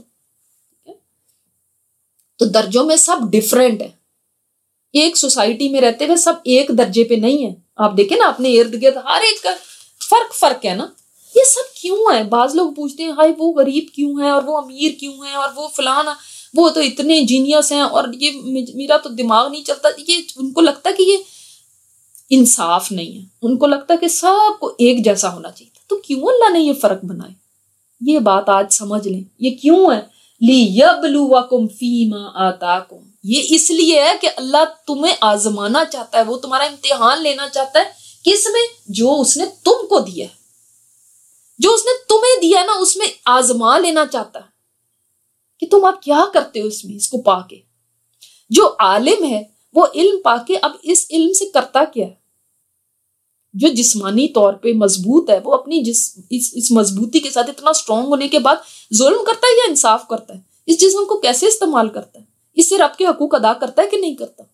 तो दर्जों में सब डिफरेंट है। एक सोसाइटी में रहते हुए सब एक दर्जे पे नहीं है। आप देखें ना अपने इर्द गिर्द हर एक का फर्क फर्क है ना। ये सब क्यों है? बाज लोग पूछते हैं हाय वो गरीब क्यों है और वो अमीर क्यों है और वो फलाना। वो तो इतने जीनियस हैं और ये मेरा तो दिमाग नहीं चलता। ये उनको लगता है कि ये इंसाफ नहीं है, उनको लगता है कि सबको एक जैसा होना चाहिए। तो क्यों अल्लाह ने ये फर्क बनाए? ये बात आज समझ लें, ये क्यों है? लियब्लुवकुम फीमा आताकुम, ये इसलिए है कि अल्लाह तुम्हें आजमाना चाहता है, वो तुम्हारा इम्तिहान लेना चाहता है। किसमें? जो उसने तुमको दिया है, जो उसने तुम्हें दिया ना उसमें आजमा लेना चाहता है कि तुम आप क्या करते हो इसमें, इसको पाके। जो आलिम है वो इल्म पाके अब इस इल्म से करता क्या है? जो जिस्मानी तौर पे मजबूत है वो अपनी जिस इस, इस मजबूती के साथ इतना स्ट्रांग होने के बाद जुल्म करता है या इंसाफ करता है? इस जिस्म को कैसे इस्तेमाल करता है? इससे रब के हकूक अदा करता है कि नहीं करता?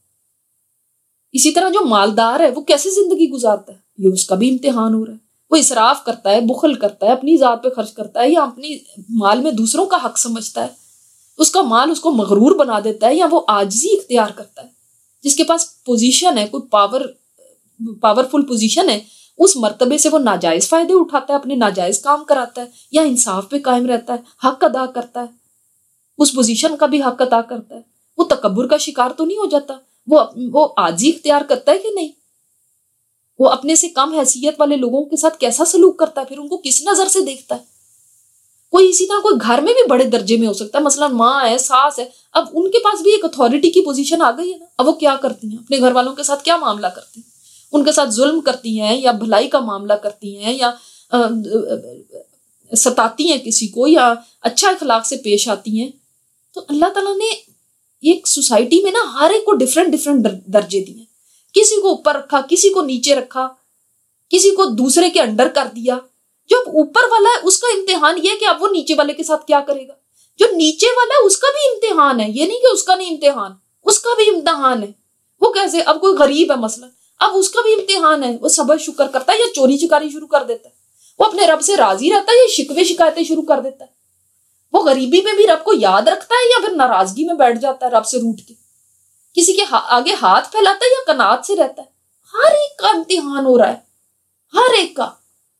इसी तरह जो मालदार है वो कैसे जिंदगी गुजारता है? ये उसका भी इम्तिहान हो रहा है। वो इसराफ करता है, बुखल करता है, अपनी जात पे खर्च करता है, या अपनी माल में दूसरों का हक समझता है, उसका माल उसको मगरूर बना देता है, या वो आजिजी इख्तियार करता है। जिसके पास पोजीशन है, कोई पावर पावरफुल पोजीशन है, उस मर्तबे से वो नाजायज फायदे उठाता है, अपने नाजायज काम कराता है, या इंसाफ पे कायम रहता है, हक अदा करता है, उस पोजीशन का भी हक अदा करता है। वो तकब्बुर का शिकार तो नहीं हो जाता? वो वो आजी इख्तियार करता है कि नहीं? वो अपने से कम हैसियत वाले लोगों के साथ कैसा सलूक करता है? फिर उनको किस नजर से देखता है? कोई इसी तरह कोई घर में भी बड़े दर्जे में हो सकता है, मसलन माँ है, सास है, अब उनके पास भी एक अथॉरिटी की पोजीशन आ गई है ना। अब वो क्या करती हैं? अपने घर वालों के साथ क्या मामला करती हैं? उनके साथ जुल्म करती हैं, या भलाई का मामला करती हैं, या आ, आ, आ, सताती हैं किसी को, या अच्छा अखलाक से पेश आती हैं। तो अल्लाह ताला ने एक सोसाइटी में ना हर एक को डिफरेंट डिफरेंट दर्जे दिए। किसी को ऊपर रखा, किसी को नीचे रखा, किसी को दूसरे के अंडर कर दिया। जो ऊपर वाला है उसका इम्तिहान ये है कि अब वो नीचे वाले के साथ क्या करेगा। जो नीचे वाला है उसका भी इम्तिहान है, ये नहीं कि उसका नहीं इम्तिहान, उसका भी इम्तिहान है। वो कैसे? अब कोई गरीब है मसलन, अब उसका भी इम्तिहान है। वो सबर शुक्र करता है या चोरी चिकारी शुरू कर देता है? वो अपने रब से राजी रहता है या शिकवे शिकायतें शुरू कर देता है? वो गरीबी में भी रब को याद रखता है या फिर नाराजगी में बैठ जाता है रब से रूठ के? किसी के हा, आगे हाथ फैलाता है या कनात से रहता है? हर एक का इम्तिहान हो रहा है, हर एक का।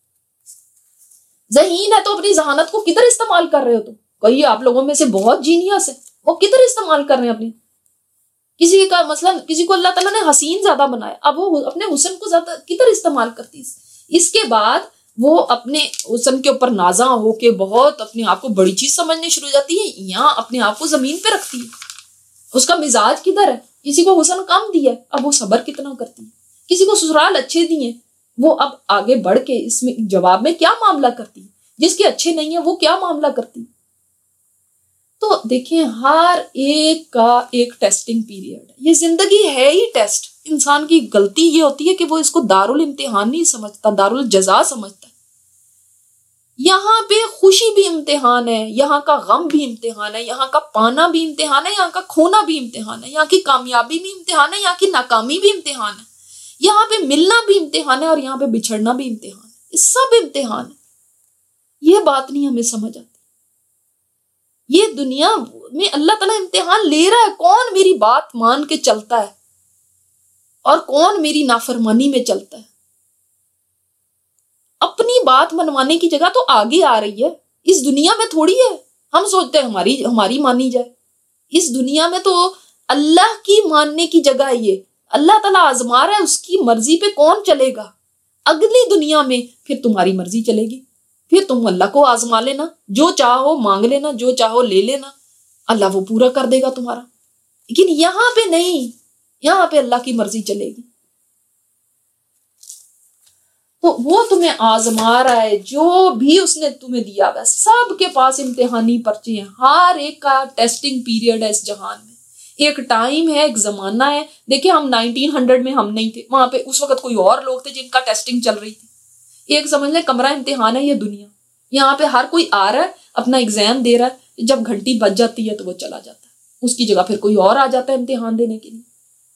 ज़हीन है तो अपनी जहानत को किधर इस्तेमाल कर रहे हो तुम? कई आप लोगों में से बहुत जीनियस है, वो किधर इस्तेमाल कर रहे हैं अपनी? किसी का मसलन किसी को अल्लाह ताला ने हसीन ज्यादा बनाया, अब वो अपने हुस्न को ज्यादा किधर इस्तेमाल करती है? इसके बाद वो अपने हुस्न के ऊपर नाजा होके बहुत अपने आप को बड़ी चीज समझने शुरू हो जाती है, यहाँ अपने आप को जमीन पे रखती है। उसका मिजाज किधर है? किसी को हुस्न कम दिया, अब वो सबर कितना करती है। किसी को ससुराल अच्छे दिए, वो अब आगे बढ़ के इसमें जवाब में क्या मामला करती है। जिसके अच्छे नहीं है वो क्या मामला करती है। तो देखिए हर एक का एक टेस्टिंग पीरियड है, ये जिंदगी है ही टेस्ट। इंसान की गलती ये होती है कि वो इसको दारुल इम्तिहान नहीं समझता, दारुल जजा समझता है। यहाँ पे खुशी भी इम्तिहान है, यहाँ का गम भी इम्तिहान है, यहाँ का पाना भी इम्तिहान है, यहाँ का खोना भी इम्तिहान है, यहाँ की कामयाबी भी इम्तिहान है, यहाँ की नाकामी भी इम्तिहान है, यहाँ पे मिलना भी इम्तिहान है और यहाँ पे बिछड़ना भी इम्तिहान है। ये सब इम्तिहान है। ये बात नहीं हमें समझ आती। ये दुनिया में अल्लाह ताला इम्तिहान ले रहा है, कौन मेरी बात मान के चलता है और कौन मेरी नाफरमानी में चलता है। अपनी बात मनवाने की जगह तो आगे आ रही है। इस दुनिया में थोड़ी है हम सोचते हैं हमारी हमारी मानी जाए। इस दुनिया में तो अल्लाह की मानने की जगह है। ये अल्लाह ताला आजमा रहा है, उसकी मर्जी पे कौन चलेगा। अगली दुनिया में फिर तुम्हारी मर्जी चलेगी, फिर तुम अल्लाह को आजमा लेना, जो चाहो मांग लेना, जो चाहो ले लेना, अल्लाह वो पूरा कर देगा तुम्हारा। लेकिन यहाँ पे नहीं, यहाँ पे अल्लाह की मर्जी चलेगी। तो वो तुम्हें आजमा रहा है, जो भी उसने तुम्हें दिया है सबके पास इम्तिहानी पर्चे हैं। हर एक का टेस्टिंग पीरियड है इस जहान में। एक टाइम है, एक जमाना है। देखिए हम नाइनटीन हंड्रेड में हम नहीं थे, वहां पे उस वक्त कोई और लोग थे जिनका टेस्टिंग चल रही थी। एक समझ ले कमरा इम्तिहान है ये दुनिया। यहाँ पे हर कोई आ रहा है, अपना एग्जाम दे रहा है, जब घंटी बज जाती है तो वो चला जाता है, उसकी जगह फिर कोई और आ जाता है इम्तिहान देने के लिए।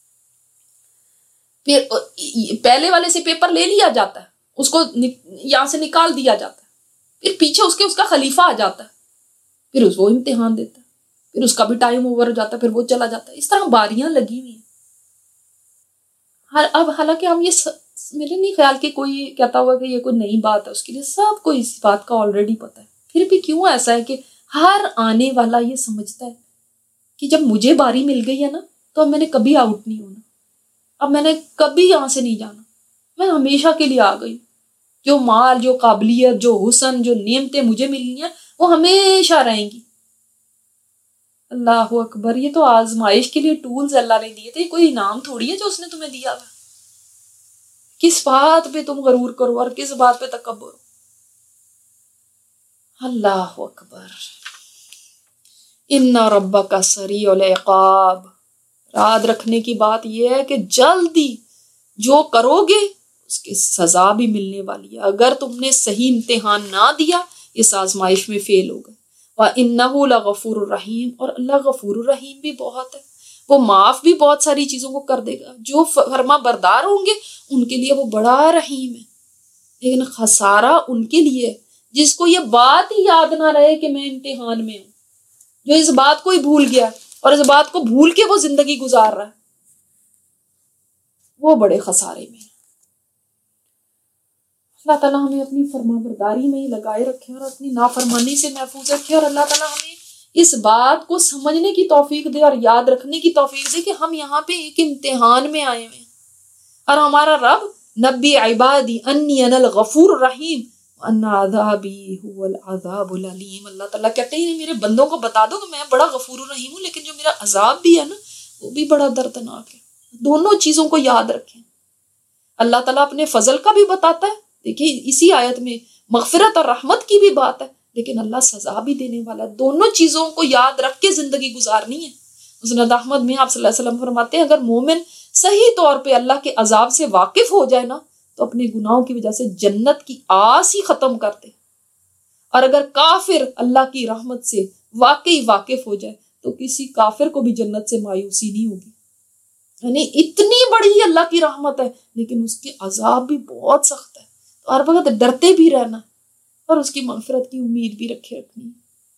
फिर पहले वाले से पेपर ले लिया जाता है, उसको यहाँ से निकाल दिया जाता है, फिर पीछे उसके उसका खलीफा आ जाता है, फिर उसको इम्तिहान देता है, फिर उसका भी टाइम ओवर हो जाता है, फिर वो चला जाता है। इस तरह बारियां लगी हुई हैं। हर अब हालांकि हम ये स, मेरे नहीं ख्याल कि कोई कहता हुआ कि ये कोई नई बात है, उसके लिए सबको इस बात का ऑलरेडी पता है। फिर भी क्यों ऐसा है कि हर आने वाला ये समझता है कि जब मुझे बारी मिल गई है ना, तो अब मैंने कभी आउट नहीं होना, अब मैंने कभी यहाँ से नहीं जाना, मैं हमेशा के लिए आ गई। जो माल, जो काबिलियत, जो हुस्न, जो नेमतें मुझे मिलनी है वो हमेशा रहेंगी। अल्लाह अकबर। ये तो आजमाइश के लिए टूल्स अल्लाह ने दिए थे, कोई इनाम थोड़ी है जो उसने तुम्हें दिया हुआ। किस बात पे तुम गरूर करो और किस बात पे तकब्बुर हो। अल्लाह अकबर। इन्ना रब्बका सरीउल इक़ाब। याद रखने की बात यह है कि जल्दी जो करोगे उसकी सजा भी मिलने वाली है। अगर तुमने सही इम्तिहान ना दिया, इस आजमाइश में फेल हो गए। व इन्नहु लगफूरुर रहीम, और अल्लाह गफूरुर रहीम भी बहुत है, वो माफ भी बहुत सारी चीजों को कर देगा। जो फरमा बरदार होंगे उनके लिए वो बड़ा रहीम है। लेकिन खसारा उनके लिए जिसको ये बात ही याद ना रहे कि मैं इम्तिहान में हूं, जो इस बात को ही भूल गया और इस बात को भूल के वो जिंदगी गुजार रहा है, वो बड़े खसारे में। अल्लाह ताला हमें अपनी फरमाबरदारी में ही लगाए रखे और अपनी नाफरमानी से महफूज रखे, और अल्लाह ताला हमें इस बात को समझने की तौफीक दे और याद रखने की तौफीक दे कि हम यहाँ पे एक इम्तिहान में आए हुए हैं और हमारा रब नब्बी इबादी अन्नी अनल गफूर रहीम अन्ना अज़ाबी हुवल अज़ाबुल अलीम। अल्लाह ताला कहते हैं मेरे बंदों को बता दो कि मैं बड़ा गफूर रहीम हूँ, लेकिन जो मेरा अजाब भी है ना वो भी बड़ा दर्दनाक है। दोनों चीजों को याद रखें। अल्लाह ताला अपने फजल का भी बताता है, देखिए इसी आयत में मगफिरत और रहमत की भी बात है, लेकिन अल्लाह सजा भी देने वाला है। दोनों चीजों को याद रख के जिंदगी गुजारनी है। मुस्नद अहमद में आप सल्लल्लाहु अलैहि वसल्लम फरमाते हैं, अगर मोमिन सही तौर पे अल्लाह के अजाब से वाकिफ हो जाए ना, तो अपने गुनाहों की वजह से जन्नत की आस ही खत्म कर दे, और अगर काफिर अल्लाह की रहमत से वाकई वाकिफ हो जाए तो किसी काफिर को भी जन्नत से मायूसी नहीं होगी। यानी इतनी बड़ी अल्लाह की रहमत है, लेकिन उसके अजाब भी बहुत सख्त है, तो हर वक्त डरते भी रहना और उसकी मगफिरत की उम्मीद भी रखे रखनी।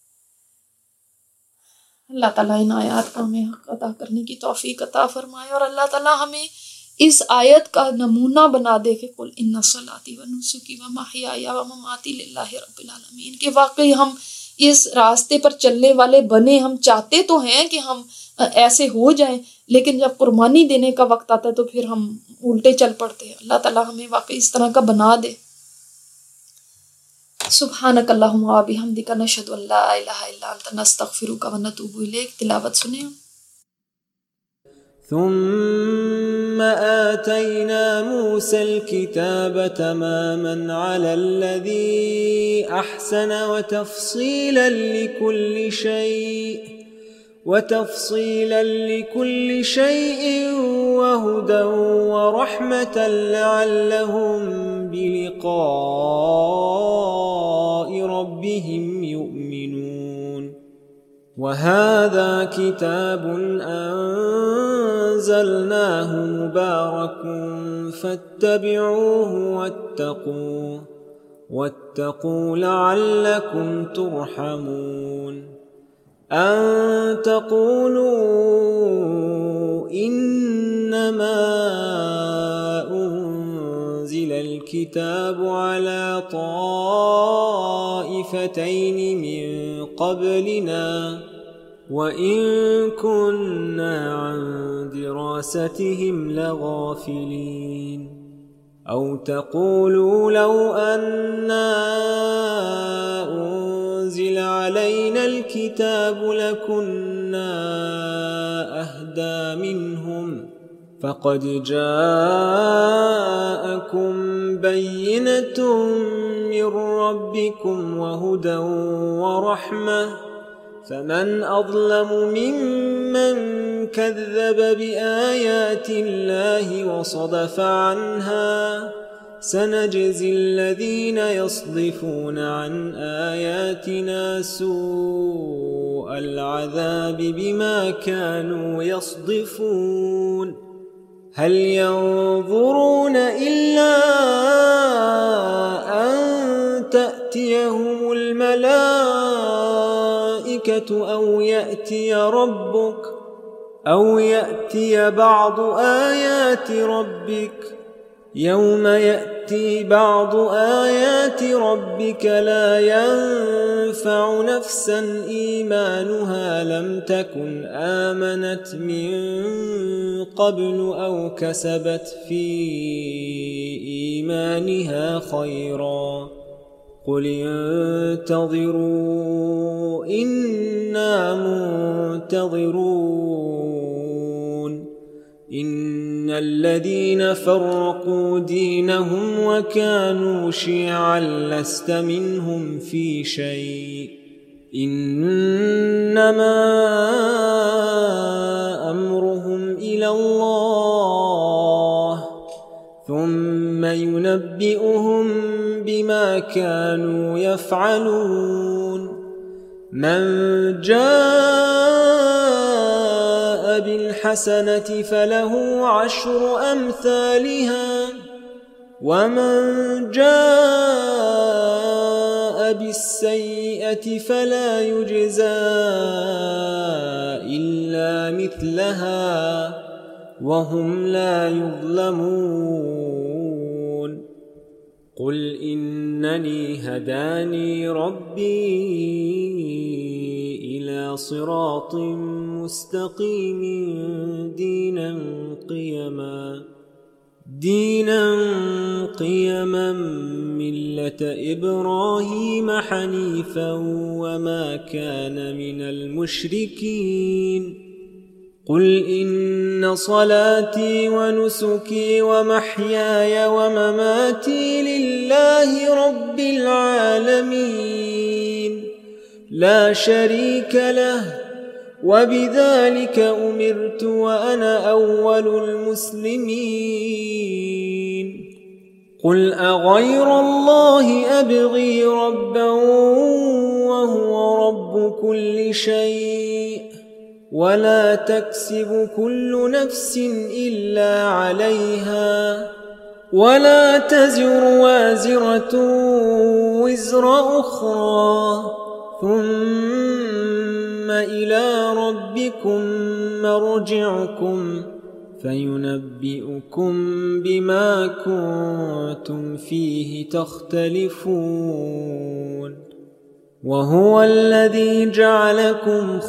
अल्लाह ताला इन आयत का हमें हक अदा करने की तौफीक अता फरमाए, और अल्लाह ताला हमें इस आयत का नमूना बना दे कि कुल इन्ना सलाती व नुसुकी व महयाया व ममाती लिल्लाहि रब्बिल आलमीन, कि वाकई हम इस रास्ते पर चलने वाले बने। हम चाहते तो हैं कि हम ऐसे हो जाएं, लेकिन जब कुर्बानी देने का वक्त आता है तो फिर हम उल्टे चल पड़ते हैं। अल्लाह ताला हमें वाकई इस तरह का बना दे। सुब्हानक अल्लाहुम्मा व बिहम्दिका नशहदु अन ला इलाहा इल्ला अंता नस्तगफिरुका व नतूबु इलैक। तिलावत सुने। ثم آتينا موسى الكتاب تماما على الذي أحسن وتفصيلا لكل شيء وتفصيلا لكل شيء وهدى ورحمة لعلهم بلقاء ربهم يؤمنون. وهذا كتاب أنزلناه مبارك فاتبعوه واتقوه واتقوا لعلكم ترحمون. أن تقولوا إنما أنزل الكتاب على طائفتين من قبلنا وإن كنا عن دراستهم لغافلين. أو تقولوا لو أنا أنزل علينا الكتاب لكنا أهدى منهم فقد جاءكم بينة من ربكم وهدى ورحمة فمن أظلم ممن كذب بآيات الله وصدف عنها. سنجزي الذين يصدفون عن آياتنا سوء العذاب بما كانوا يصدفون. هل ينظرون إلا أن تأتيهم الملائكة أو يأتي ربك أو يأتي بعض آيات ربك يوم يأتي بعض آيات ربك لا ينفع نفسا إيمانها لم تكن آمنت من قبل أو كسبت في إيمانها خيرا قل انتظروا إنا منتظرون إن الذين فرقوا دينهم وكانوا شيعا لست منهم في شيء إنما أمرهم إلى الله ثم ينبئهم بما كانوا يفعلون من جاء بالحسنة فله عشر أمثالها ومن جاء بالسيئة فلا يجزى إلا مثلها وهم لا يظلمون قل إنني هداني ربي إلى صراط مستقيم دينا قيما دينا قيما ملة إبراهيم حنيفا وما كان من المشركين قل إن صلاتي ونسكي ومحياي ومماتي لله رب العالمين لا شريك له وبذلك أمرت وأنا أول المسلمين قل أغير الله أبغي ربا وهو رب كل شيء ولا تكسب كل نفس إلا عليها ولا تزر وازرة وزر أخرى ثم إلى ربكم مرجعكم فينبئكم بما كنتم فيه تختلفون وهو الذي جعلكم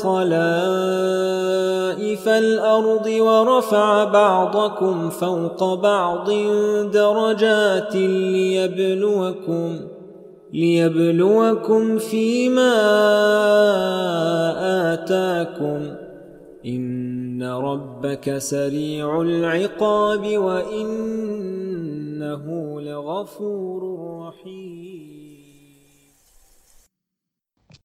خلائف الأرض ورفع بعضكم فوق بعض درجات ليبلوكم ليبلوكم فيما آتاكم إن ربك سريع العقاب وإنه لغفور رحيم.